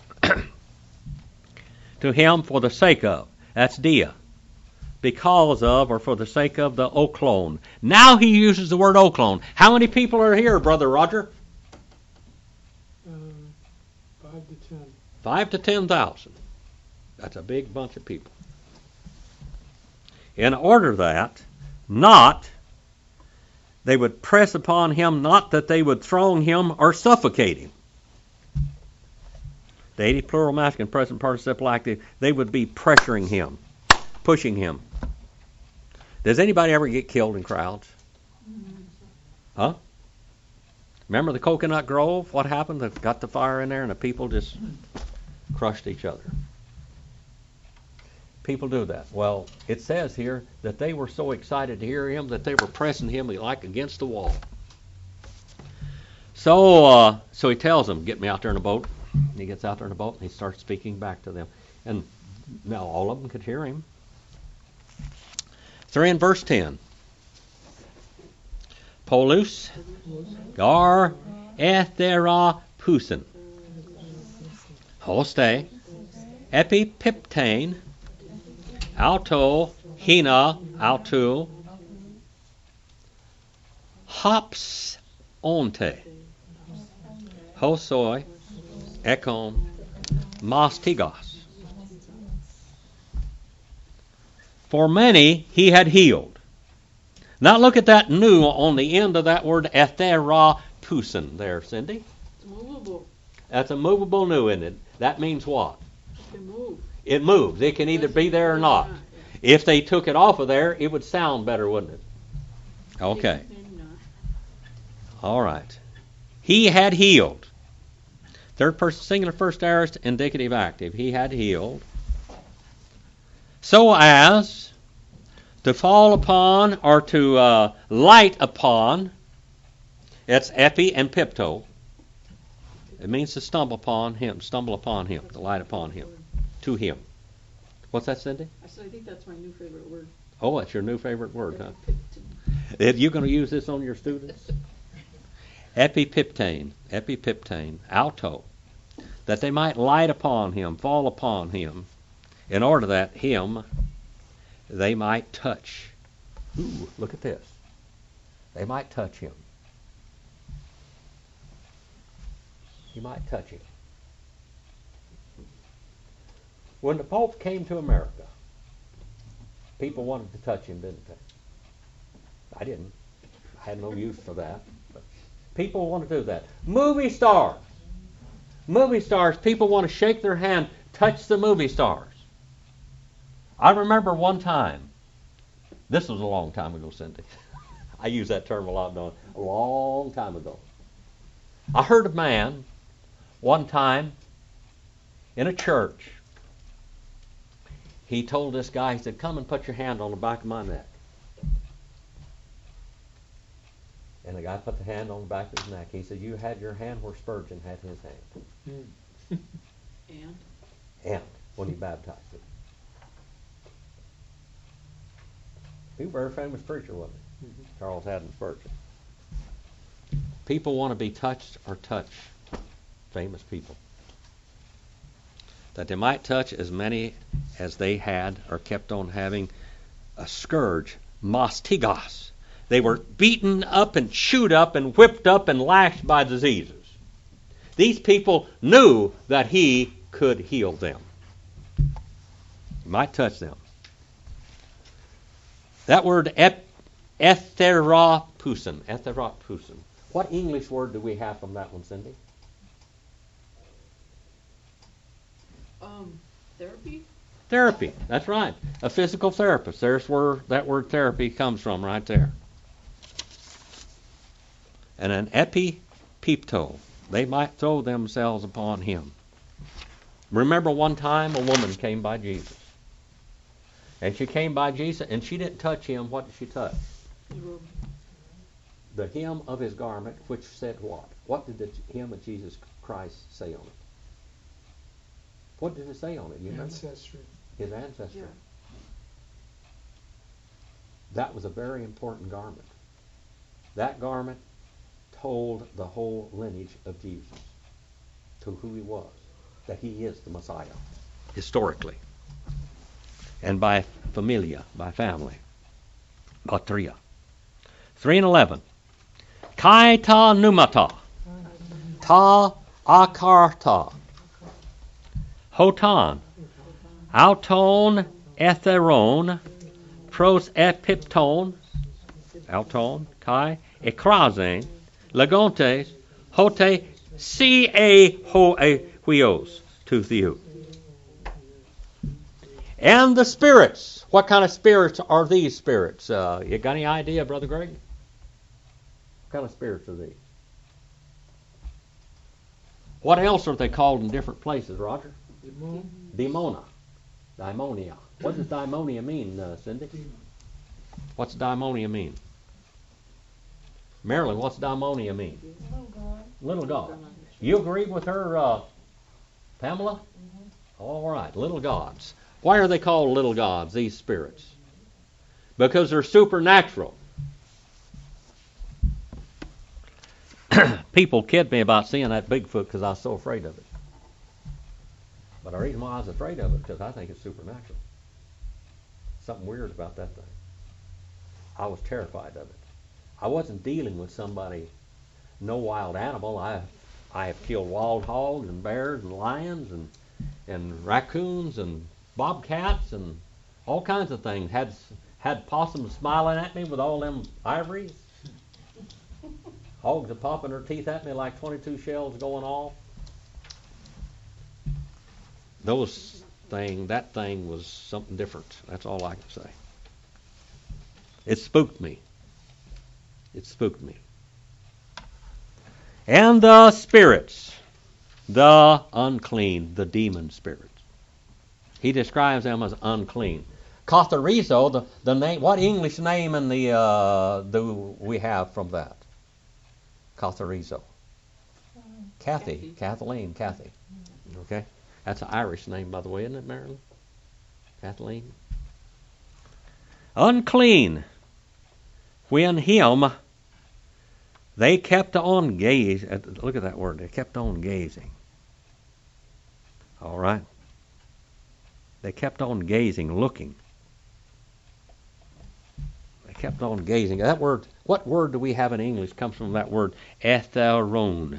To him for the sake of, that's dia, because of or for the sake of the oklon. Now he uses the word oklon. How many people are here, Brother Roger? 5 to 10. 5 to 10,000. That's a big bunch of people. In order that, not they would press upon him, not that they would throng him or suffocate him. Dative, plural, masculine, present participle active. They would be pressuring him, pushing him. Does anybody ever get killed in crowds? Huh? Remember the Coconut Grove? What happened? They got the fire in there and the people just crushed each other. People do that. Well, it says here that they were so excited to hear him that they were pressing him like against the wall. So he tells them, get me out there in a boat. He gets out there in a boat and he starts speaking back to them. And now all of them could hear him. So in verse 10. Polus gar ethera pusin. Hoste epipiptane auto hina autu hops onte hosoi ekon mastigos. For many he had healed. Now look at that nu on the end of that word ethera pusin there, Cindy. It's movable. That's a movable nu, isn't it? That means what? It can move. It moves. It can either be there or not. If they took it off of there, it would sound better, wouldn't it? Okay. All right. He had healed. Third person singular, first aorist, indicative active. He had healed. So as to fall upon or to light upon, it's epi and pipto. It means to stumble upon him, to light upon him, to him. What's that, Cindy? I think that's my new favorite word. Oh, that's your new favorite word, huh? You're going to use this on your students? Epipiptane, auto, that they might light upon him, fall upon him, in order that him they might touch. Ooh, look at this. They might touch him. He might touch him. When the Pope came to America, people wanted to touch him, didn't they? I didn't. I had no use for that. But people want to do that. Movie stars. Movie stars, people want to shake their hand, touch the movie stars. I remember one time, this was a long time ago, Cindy. I use that term a lot, don't I? A long time ago. I heard a man one time in a church. He told this guy, he said, come and put your hand on the back of my neck. And the guy put the hand on the back of his neck. He said, you had your hand where Spurgeon had his hand. And when he baptized him. He was a very famous preacher, wasn't he? Charles Haddon Spurgeon. People want to be touched or touch famous people. That they might touch as many as they had or kept on having a scourge, mastigos. They were beaten up and chewed up and whipped up and lashed by diseases. These people knew that he could heal them. He might touch them. That word etheropusin. What English word do we have from that one, Cindy? Therapy? Therapy. That's right. A physical therapist. There's where that word therapy comes from, right there. And an epipepto. They might throw themselves upon him. Remember one time a woman came by Jesus. And she came by Jesus and she didn't touch him. What did she touch? The hem of his garment, which said what? What did the hem of Jesus Christ say on it? What did it say on it? You remember? Ancestry. His ancestry. Yeah. That was a very important garment. That garment told the whole lineage of Jesus to who he was, that he is the Messiah, historically, and by familia, by family, patria. 3 and 11. Kai ta pneumata, ta akarta, hoton, auton etheron, pros epipton, auton, kai, ekrazen, legontes, hote, ca ho a huios, to theou. And the spirits. What kind of spirits are these spirits? You got any idea, Brother Greg? What kind of spirits are these? What else are they called in different places, Roger? Daimona. Daimonia. What does daimonia mean, Cindy? What's daimonia mean? Marilyn, what's daimonia mean? Little God. Little God. You agree with her, Pamela? All right, little gods. Why are they called little gods, these spirits? Because they're supernatural. People kid me about seeing that Bigfoot because I was so afraid of it. But the reason why I was afraid of it is because I think it's supernatural. Something weird about that thing. I was terrified of it. I wasn't dealing with somebody, no wild animal. I have killed wild hogs and bears and lions and raccoons and bobcats and all kinds of things. Had possums smiling at me with all them ivories. Hogs are popping their teeth at me like 22 shells going off. That thing was something different. That's all I can say. It spooked me. It spooked me. And the spirits, the unclean, the demon spirits. He describes them as unclean. Katharizo, the name. What English name in do we have from that? Katharizo. Kathleen. Okay, that's an Irish name, by the way, isn't it, Marilyn? Kathleen. Unclean. When him, they kept on gazing. Look at that word. They kept on gazing. All right. They kept on gazing, looking. They kept on gazing. That word, what word do we have in English comes from that word, etheron?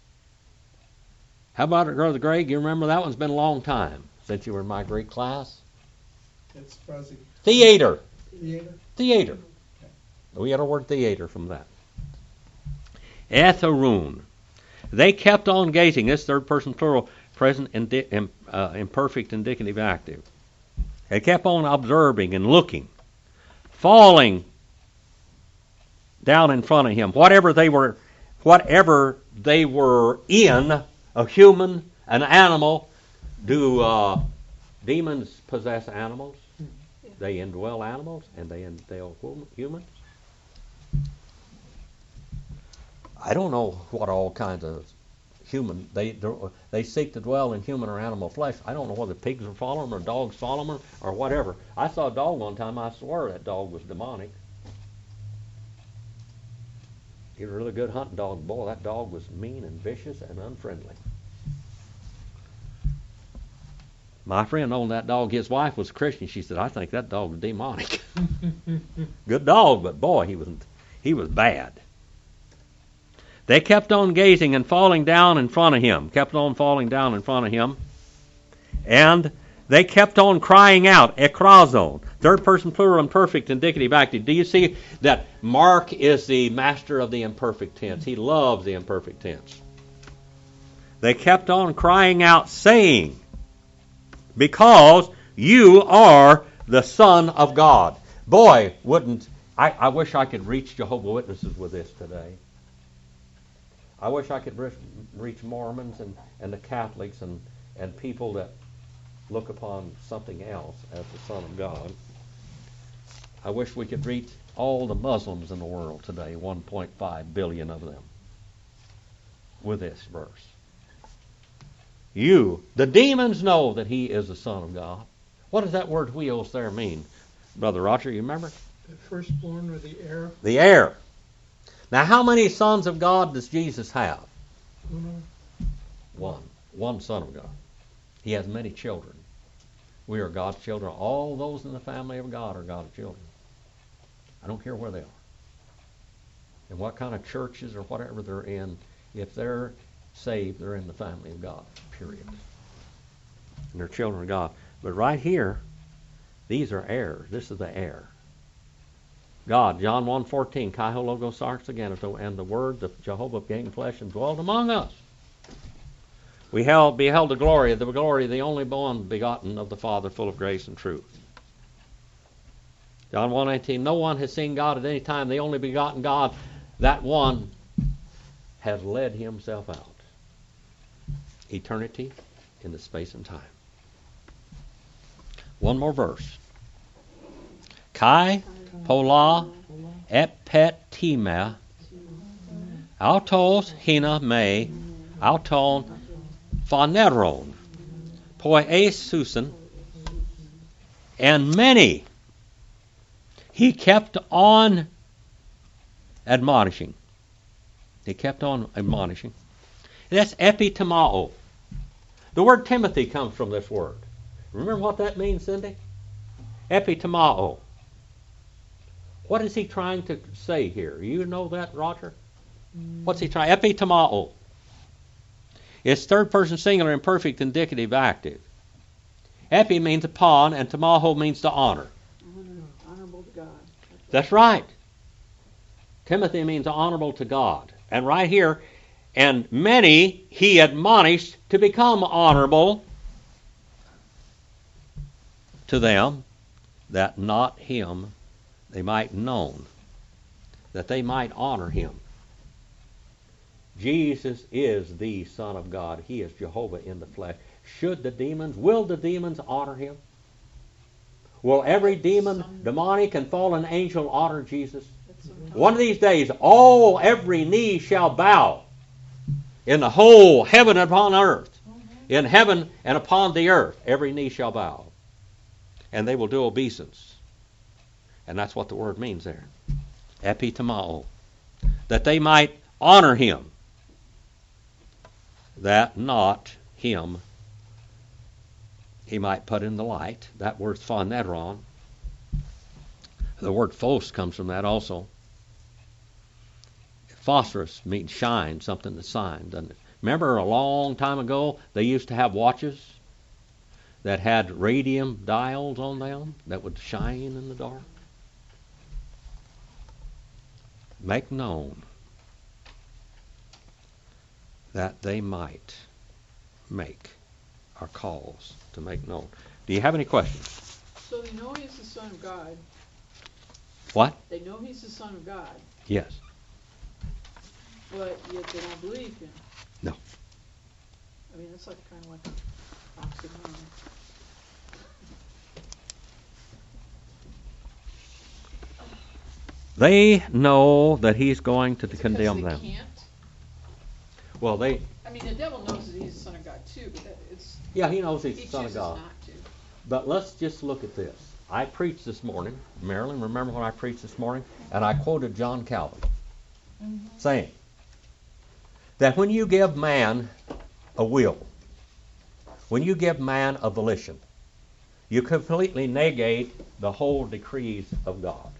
How about it, Brother Greg? You remember that one's been a long time since you were in my Greek class? It's fuzzy. Theater. Theater? Theater. We got a word theater from that. Etheron. They kept on gazing. This third person plural, present, imperfect, indicative, active. They kept on observing and looking, falling down in front of him. Whatever they were in, a human, an animal. Do demons possess animals? They indwell animals and they indwell humans. I don't know what all kinds of human they seek to dwell in human or animal flesh. I don't know whether pigs will follow them or dogs follow them or whatever. I saw a dog one time. I swear that dog was demonic. He was a really good hunting dog. Boy, that dog was mean and vicious and unfriendly. My friend owned that dog. His wife was a Christian. She said, "I think that dog was demonic." Good dog, but boy, he was bad. They kept on gazing and falling down in front of him. Kept on falling down in front of him. And they kept on crying out, ekrazon. Third person plural, imperfect, indicative, active. Do you see that Mark is the master of the imperfect tense? He loves the imperfect tense. They kept on crying out, saying, because you are the Son of God. Boy, I wish I could reach Jehovah's Witnesses with this today. I wish I could reach Mormons and the Catholics and people that look upon something else as the Son of God. I wish we could reach all the Muslims in the world today, 1.5 billion of them, with this verse. The demons know that he is the Son of God. What does that word huios there mean? Brother Roger, you remember? The firstborn or the heir? The heir. Now, how many sons of God does Jesus have? One. One Son of God. He has many children. We are God's children. All those in the family of God are God's children. I don't care where they are. And what kind of churches or whatever they're in, if they're saved, they're in the family of God, period. And they're children of God. But right here, these are heirs. This is the heir. God, John 1:14, Kai ho logos sarx aganeto, and the Word of Jehovah became flesh and dwelled among us. We beheld the glory of the only born begotten of the Father, full of grace and truth. John 1:18, no one has seen God at any time. The only begotten God, that one, has led himself out. Eternity in the space and time. One more verse. Kai Pola epetima autos hina me auton phaneron poiesusen, and many he kept on admonishing. He kept on admonishing. That's epitimao. The word Timothy comes from this word. Remember what that means, Cindy? Epitimao. What is he trying to say here? You know that, Roger? What's he trying? Epitimao. It's third person singular, imperfect, indicative, active. Epi means upon, and tamaho means to honor. Honorable to God. That's right. Timothy means honorable to God. And right here, and many he admonished to become honorable to them, that not him they might known, that they might honor him. Jesus is the Son of God. He is Jehovah in the flesh. Will the demons honor him? Will every demon, demonic and fallen angel honor Jesus? One of these days, every knee shall bow in the whole heaven and upon earth. In heaven and upon the earth, every knee shall bow. And they will do obeisance. And that's what the word means there. Epitimao. That they might honor him. That not him he might put in the light. That word's phaneron. The word phos comes from that also. Phosphorus means shine, something that shines, doesn't it? Remember a long time ago they used to have watches that had radium dials on them that would shine in the dark? Make known that they might make, or cause to make known. Do you have any questions? So they know he's the Son of God. What? They know he's the Son of God, Yes. but yet they don't believe him. No. I mean, it's like kind of like an oxymoron. They know that he's going to condemn Because them. they can't. Well, they, I mean, the devil knows that he's the Son of God too, but it's yeah, he knows he's he the Son of chooses God. not to. But let's just look at this. I preached this morning, Marilyn, remember when I preached this morning? And I quoted John Calvin, saying that when you give man a will, when you give man a volition, you completely negate the whole decrees of God.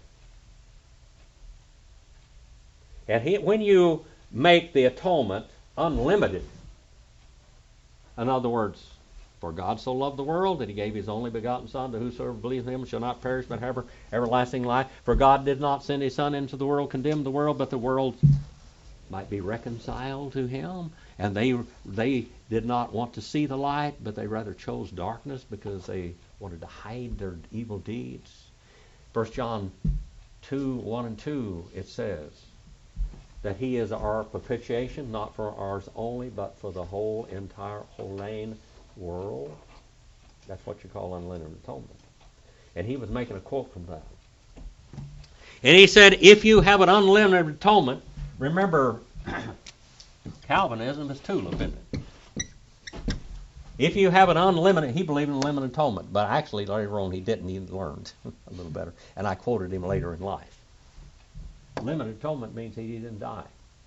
And when you make the atonement unlimited, in other words, for God so loved the world that he gave his only begotten Son, that whosoever believes in him shall not perish but have everlasting life. For God did not send his Son into the world, condemn the world, but the world might be reconciled to him. And they did not want to see the light, but they rather chose darkness because they wanted to hide their evil deeds. 1 John 2:1-2, it says that he is our propitiation, not for ours only, but for the whole lane world. That's what you call unlimited atonement. And he was making a quote from that. And he said, if you have an unlimited atonement, remember, Calvinism is tulip, isn't it? If you have an unlimited, he believed in unlimited atonement, but actually later on he didn't. He learned a little better. And I quoted him later in life. Limited atonement means he didn't die.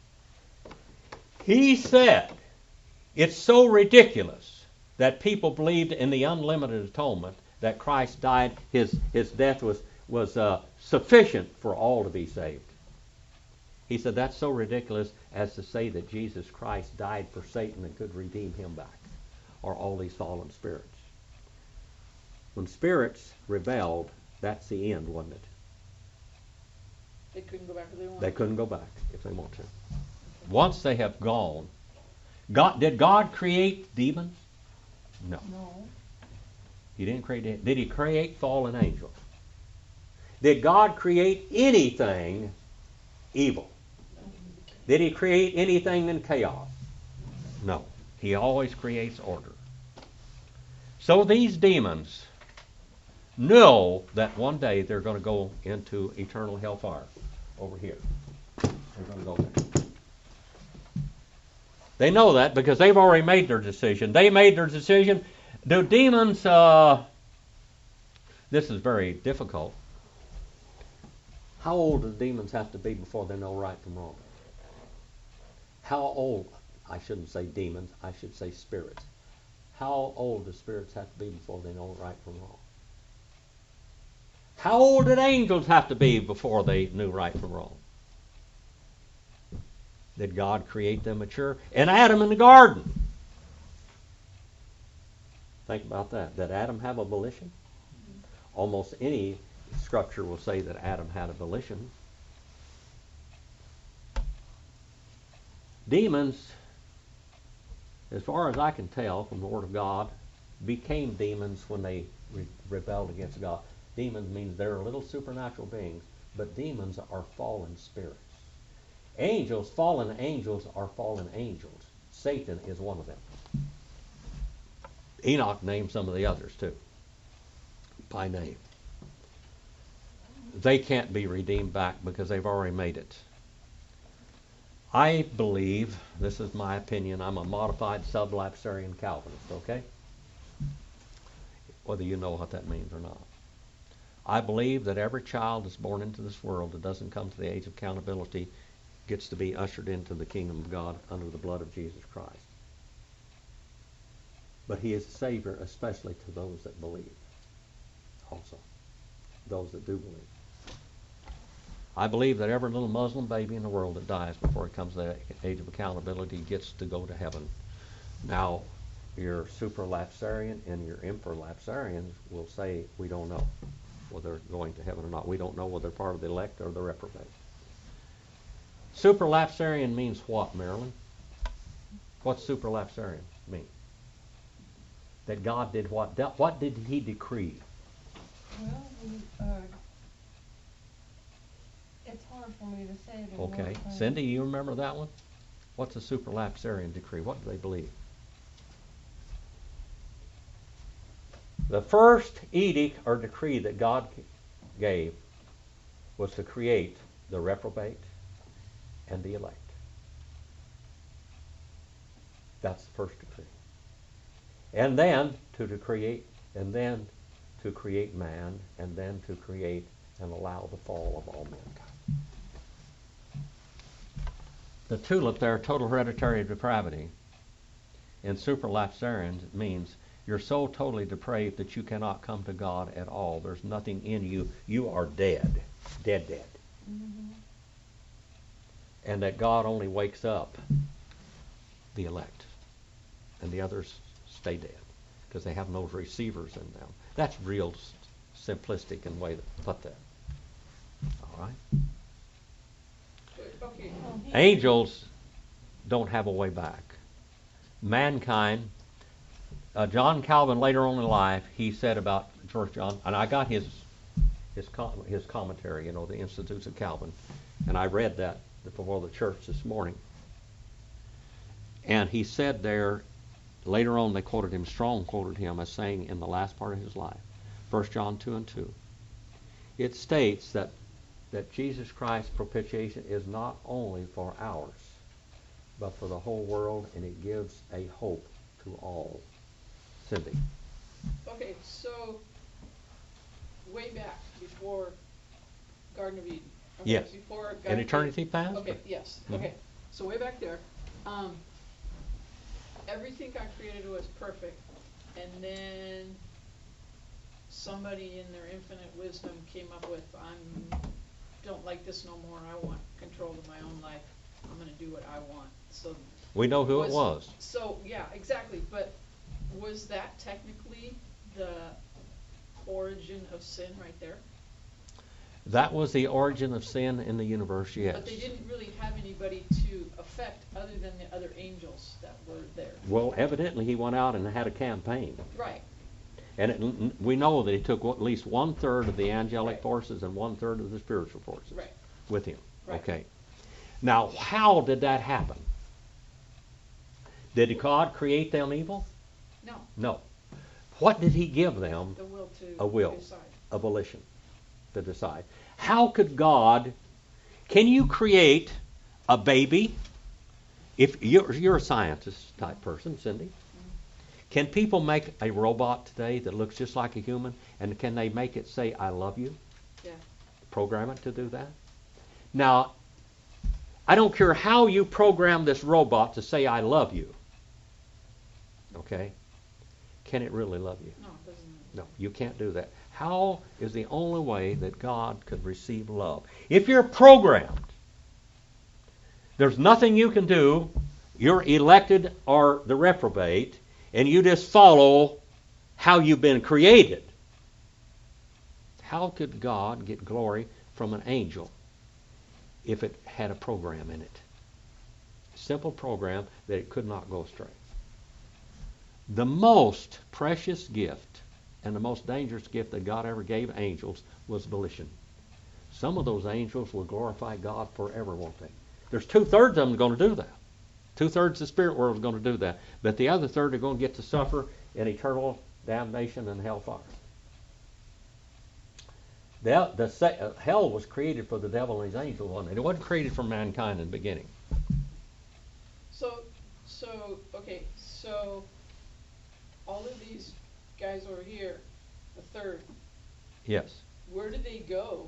He said, it's so ridiculous that people believed in the unlimited atonement that Christ died, his death was sufficient for all to be saved. He said that's so ridiculous as to say that Jesus Christ died for Satan and could redeem him back, or all these fallen spirits. When spirits rebelled, that's the end, wasn't it? They couldn't go back if they wanted. They couldn't go back if they want to. Once they have gone, did God create demons? No. No. He didn't create demons. Did he create fallen angels? Did God create anything evil? Did he create anything in chaos? No. He always creates order. So these demons know that one day they're going to go into eternal hellfire over here. They're going to go there. They know that because they've already made their decision. They made their decision. Do demons, this is very difficult. How old do demons have to be before they know right from wrong? How old, I shouldn't say demons, I should say spirits. How old do spirits have to be before they know right from wrong? How old did angels have to be before they knew right from wrong? Did God create them mature? And Adam in the garden. Think about that. Did Adam have a volition? Almost any scripture will say that Adam had a volition. Demons, as far as I can tell from the Word of God, became demons when they rebelled against God. Demons means they're little supernatural beings, but demons are fallen spirits. Angels, fallen angels, are fallen angels. Satan is one of them. Enoch named some of the others too, by name. They can't be redeemed back because they've already made it. I believe, this is my opinion, I'm a modified sublapsarian Calvinist, okay? Whether you know what that means or not. I believe that every child that's born into this world that doesn't come to the age of accountability gets to be ushered into the kingdom of God under the blood of Jesus Christ. But he is a Savior especially to those that believe also. Those that do believe. I believe that every little Muslim baby in the world that dies before it comes to the age of accountability gets to go to heaven. Now, your supralapsarian and your infralapsarians will say, we don't know whether they're going to heaven or not. We don't know whether they're part of the elect or the reprobate. Supralapsarian means what, Marilyn? What's supralapsarian mean? That God did what? What did he decree? Well, it's hard for me to say it in Okay. one thing. Cindy, you remember that one? What's a supralapsarian decree? What do they believe? The first edict or decree that God gave was to create the reprobate and the elect. That's the first decree. And then to create man, and then to create and allow the fall of all mankind. The tulip there, total hereditary depravity, in supralapsarians means you're so totally depraved that you cannot come to God at all. There's nothing in you. You are dead. Dead. Mm-hmm. And that God only wakes up the elect. And the others stay dead because they have no receivers in them. That's real simplistic in the way to put that. All right? Okay. Angels don't have a way back. Mankind, John Calvin later on in life, he said about 1 John, and I got his commentary, the Institutes of Calvin, and I read that before the church this morning. And he said there, later on they quoted him, Strong quoted him as saying in the last part of his life, 1 John 2:2, it states that Jesus Christ's propitiation is not only for ours, but for the whole world, and it gives a hope to all. Cindy. Okay, so way back before Garden of Eden. Okay, Yes. Before Garden In of eternity Eden. past? Okay, yes. Mhm. Okay, so way back there, everything God created was perfect, and then somebody in their infinite wisdom came up with, don't like this no more. I want control of my own life. I'm going to do what I want. So We know who it was. So yeah, exactly. But was that technically the origin of sin right there? That was the origin of sin in the universe, yes. But they didn't really have anybody to affect other than the other angels that were there. Well, evidently he went out and had a campaign. Right. And we know that he took at least 1/3 of the angelic Right. forces and 1/3 of the spiritual forces Right. with him. Right. Okay. Now, how did that happen? Did God create them evil? No. No. What did he give them? The will to A will. decide. A volition to decide. How could God, can you create a baby? If you're a scientist type person, Cindy, can people make a robot today that looks just like a human, and can they make it say, I love you? Yeah. Program it to do that? Now, I don't care how you program this robot to say, I love you. Okay? Can it really love you? No, it doesn't. No, you can't do that. How is the only way that God could receive love? If you're programmed, there's nothing you can do. You're elected or the reprobate, and you just follow how you've been created. How could God get glory from an angel if it had a program in it? Simple program that it could not go astray. The most precious gift and the most dangerous gift that God ever gave angels was volition. Some of those angels will glorify God forever, won't they? There's 2/3 of them going to do that. 2/3 of the spirit world is going to do that. But the other third are going to get to suffer in eternal damnation and hellfire. Hell was created for the devil and his angels, wasn't it? It wasn't created for mankind in the beginning. So all of these guys over here, the third, Yes. where did they go?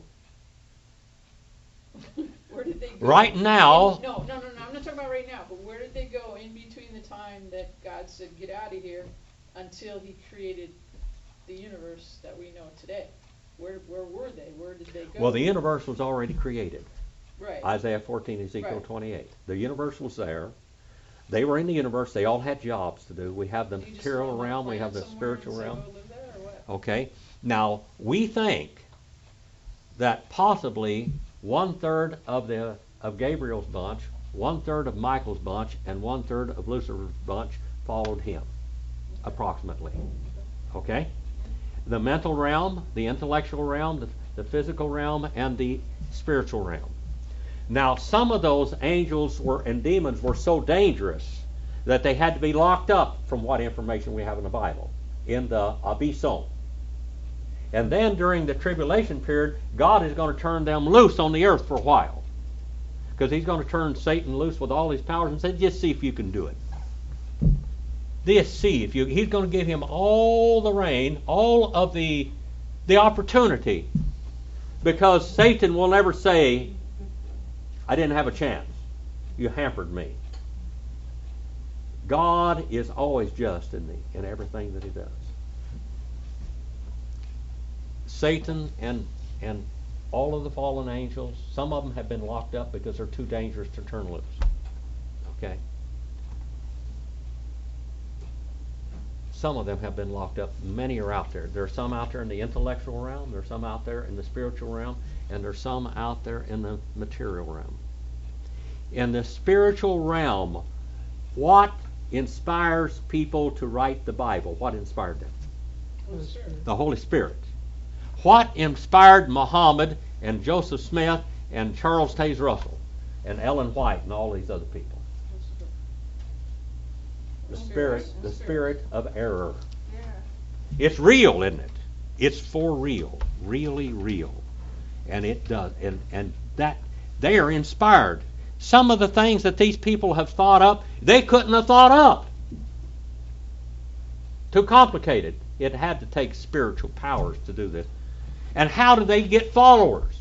Where did they go? Right now. No, I'm not talking about right now, but where did they go in between the time that God said, get out of here, until he created the universe that we know today? Where were they? Where did they go? Well, the universe was already created. Right. Isaiah 14, Ezekiel Right. 28. The universe was there. They were in the universe. They all had jobs to do. We have the You just material throw them on a realm. We have the planet somewhere spiritual and say, realm. "Go live there," or what? Okay. Now, we think that possibly 1/3 of Gabriel's bunch, 1/3 of Michael's bunch, and 1/3 of Lucifer's bunch followed him, approximately. Okay? The mental realm, the intellectual realm, the physical realm, and the spiritual realm. Now, some of those angels and demons were so dangerous that they had to be locked up, from what information we have in the Bible, in the abyssum. And then during the tribulation period, God is going to turn them loose on the earth for a while. Because he's going to turn Satan loose with all his powers and say, just see if you can do it. Just see if you. He's going to give him all the reign, all of the opportunity. Because Satan will never say, I didn't have a chance. You hampered me. God is always just in everything that he does. Satan and all of the fallen angels, some of them have been locked up because they're too dangerous to turn loose. Okay? Some of them have been locked up. Many are out there. There are some out there in the intellectual realm. There are some out there in the spiritual realm. And there are some out there in the material realm. In the spiritual realm, what inspires people to write the Bible? What inspired them? Holy Spirit. The Holy Spirit. What inspired Muhammad and Joseph Smith and Charles Taze Russell and Ellen White and all these other people? The spirit of error. Yeah. It's real, isn't it? It's for real, really real, and it does, and that they are inspired. Some of the things that these people have thought up, they couldn't have thought up. Too complicated. It had to take spiritual powers to do this. And how do they get followers?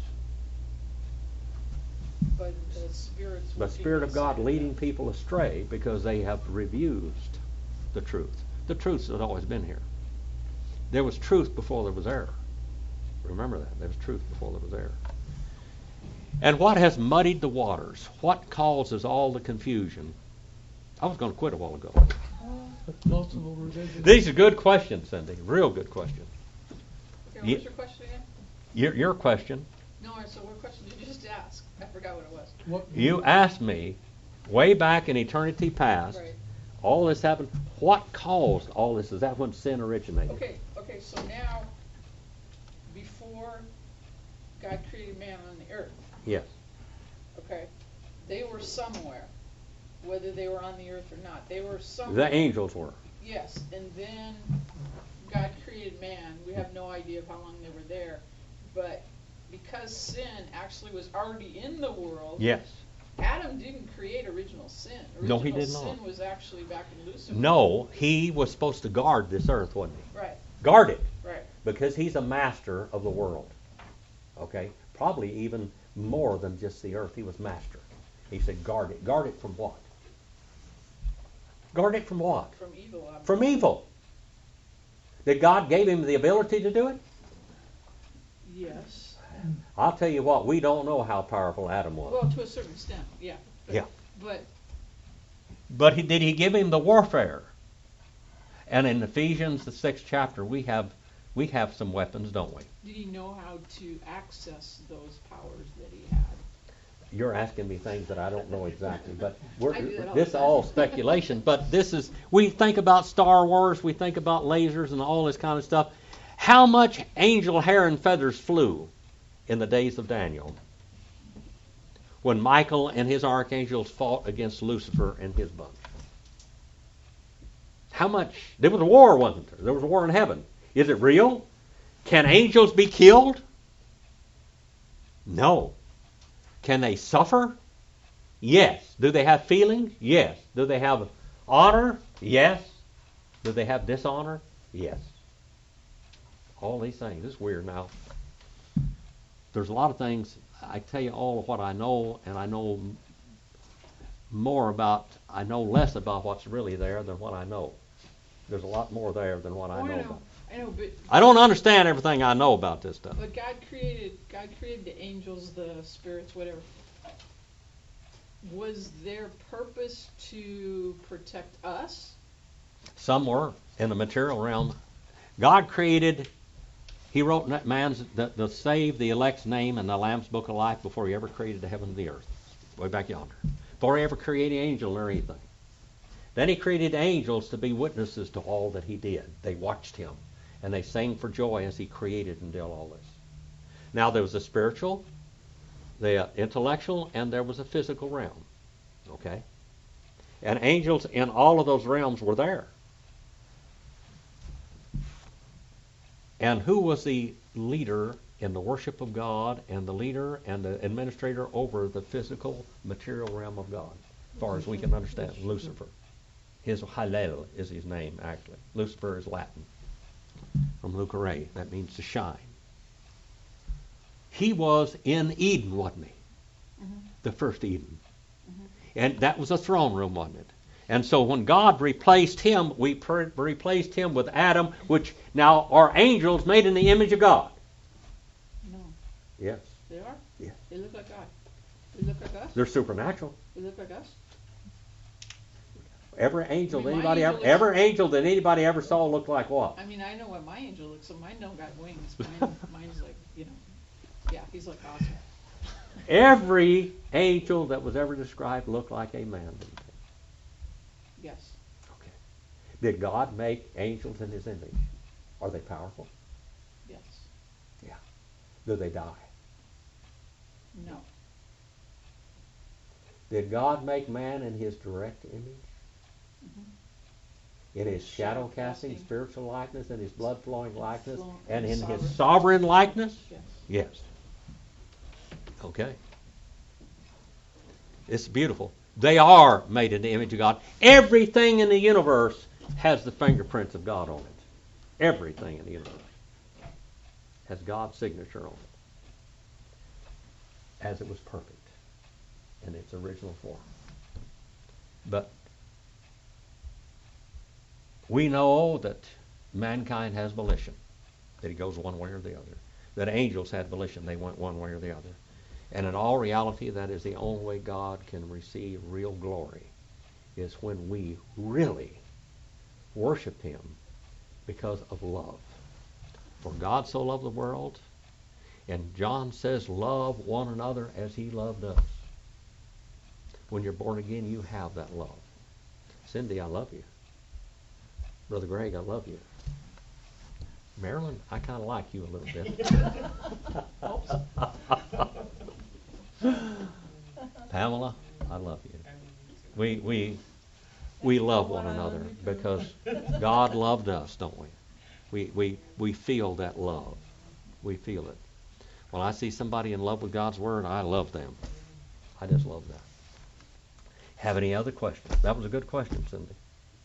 But the Spirit's The working Spirit of God inside leading them. people astray because they have refused the truth. The truth has always been here. There was truth before there was error. Remember that. There was truth before there was error. And what has muddied the waters? What causes all the confusion? I was going to quit a while ago. Multiple religions. These are good questions, Cindy. Real good questions. Okay, Ye- what's your question again? Your question. No, so what question did you just ask? I forgot what it was. What, You asked me, way back in eternity past, Right. all this happened. What caused all this? Is that when sin originated? Okay, so now, before God created man on the earth, Yes. okay, they were somewhere, whether they were on the earth or not. They were somewhere. The angels were. Yes, and then God created man. We have no idea of how long they were there, but because sin actually was already in the world, Yes. Adam didn't create original sin. No, he did Original not. sin was actually back in Lucifer. No, he was supposed to guard this earth, wasn't he? Right, Guard it. right. Because he's a master of the world. Okay? Probably even more than just the earth. He was master. He said, guard it. Guard it from what? Guard it from what? From evil. From evil. Did God give him the ability to do it? Yes. I'll tell you what, we don't know how powerful Adam was. Well, to a certain extent, yeah. But, Yeah. But But did he give him the warfare? And in Ephesians, the 6th chapter, we have some weapons, don't we? did he know how to access those powers that he had? You're asking me things that I don't know exactly, but I do that all this is the all time. speculation. But we think about Star Wars, we think about lasers and all this kind of stuff. How much angel hair and feathers flew in the days of Daniel when Michael and his archangels fought against Lucifer and his bunch? How much? There was a war, wasn't there? There was a war in heaven. Is it real? Can angels be killed? No. Can they suffer? Yes. Do they have feelings? Yes. Do they have honor? Yes. Do they have dishonor? Yes. All these things. It's weird now. There's a lot of things. I tell you all of what I know, and I know less about what's really there than what I know. There's a lot more there than what I know about. I know, but I don't understand everything I know about this stuff. but God created the angels, the spirits, whatever. Was their purpose to protect us? Some were in the material realm. God created, He wrote man's, the save the elect's name in the Lamb's Book of Life before He ever created the heaven and the earth, way back yonder. Before He ever created an angel or anything. Then He created angels to be witnesses to all that He did. They watched Him, and they sang for joy as He created and did all this. Now there was a spiritual, the intellectual, and there was a physical realm. Okay? And angels in all of those realms were there. And who was the leader in the worship of God and the leader and the administrator over the physical material realm of God, as far as we can understand? Lucifer. His Hallel is his name, actually. Lucifer is Latin, from Lucere. That means to shine. He was in Eden, wasn't he? Mm-hmm. The first Eden. Mm-hmm. And that was a throne room, wasn't it? And so when God replaced him, we replaced him with Adam, which now are angels made in the image of God. No, Yes. they are. Yeah. They look like God. They look like us. They're supernatural. They look like us. Every angel, I mean, that my anybody angel ever, every angel that anybody ever saw looked like what? I mean, I know what my angel looks like. Mine don't got wings. Mine's like, yeah, he's like awesome. Every angel that was ever described looked like a man. Yes. Okay. Did God make angels in His image? Are they powerful? Yes. Yeah. Do they die? No. Did God make man in His direct image? Mm-hmm. In His shadow casting Shadow-casting. spiritual likeness, in His blood flowing likeness, Flow- and in sovereign. His sovereign likeness? Yes. Yes. Okay. It's beautiful. They are made in the image of God. Everything in the universe has the fingerprints of God on it. Everything in the universe has God's signature on it. As it was perfect in its original form. But we know that mankind has volition, that it goes one way or the other. That angels had volition, they went one way or the other. And in all reality, that is the only way God can receive real glory, is when we really worship Him because of love. For God so loved the world, and John says, love one another as He loved us. When you're born again, you have that love. Cindy, I love you. Brother Greg, I love you. Marilyn, I kind of like you a little bit. Pamela, I love you. We love one another because God loved us, don't we? We feel that love. We feel it. When I see somebody in love with God's Word, I love them. I just love that. Have any other questions? That was a good question, Cindy.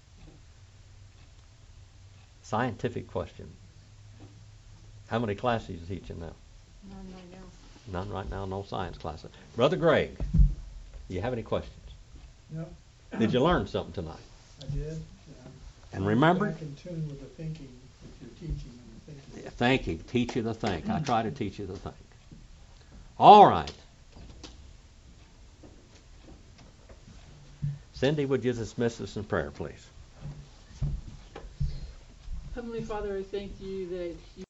Scientific question. How many classes are you teaching now? None right now. None right now, no science classes. Brother Greg, do you have any questions? No, Did you learn something tonight? I did. And remember? Back in tune with the thinking, with your teaching and the thinking. Thank you. Teach you to think. I try to teach you to think. All right. Cindy, would you dismiss us in prayer, please? Heavenly Father, I thank you that you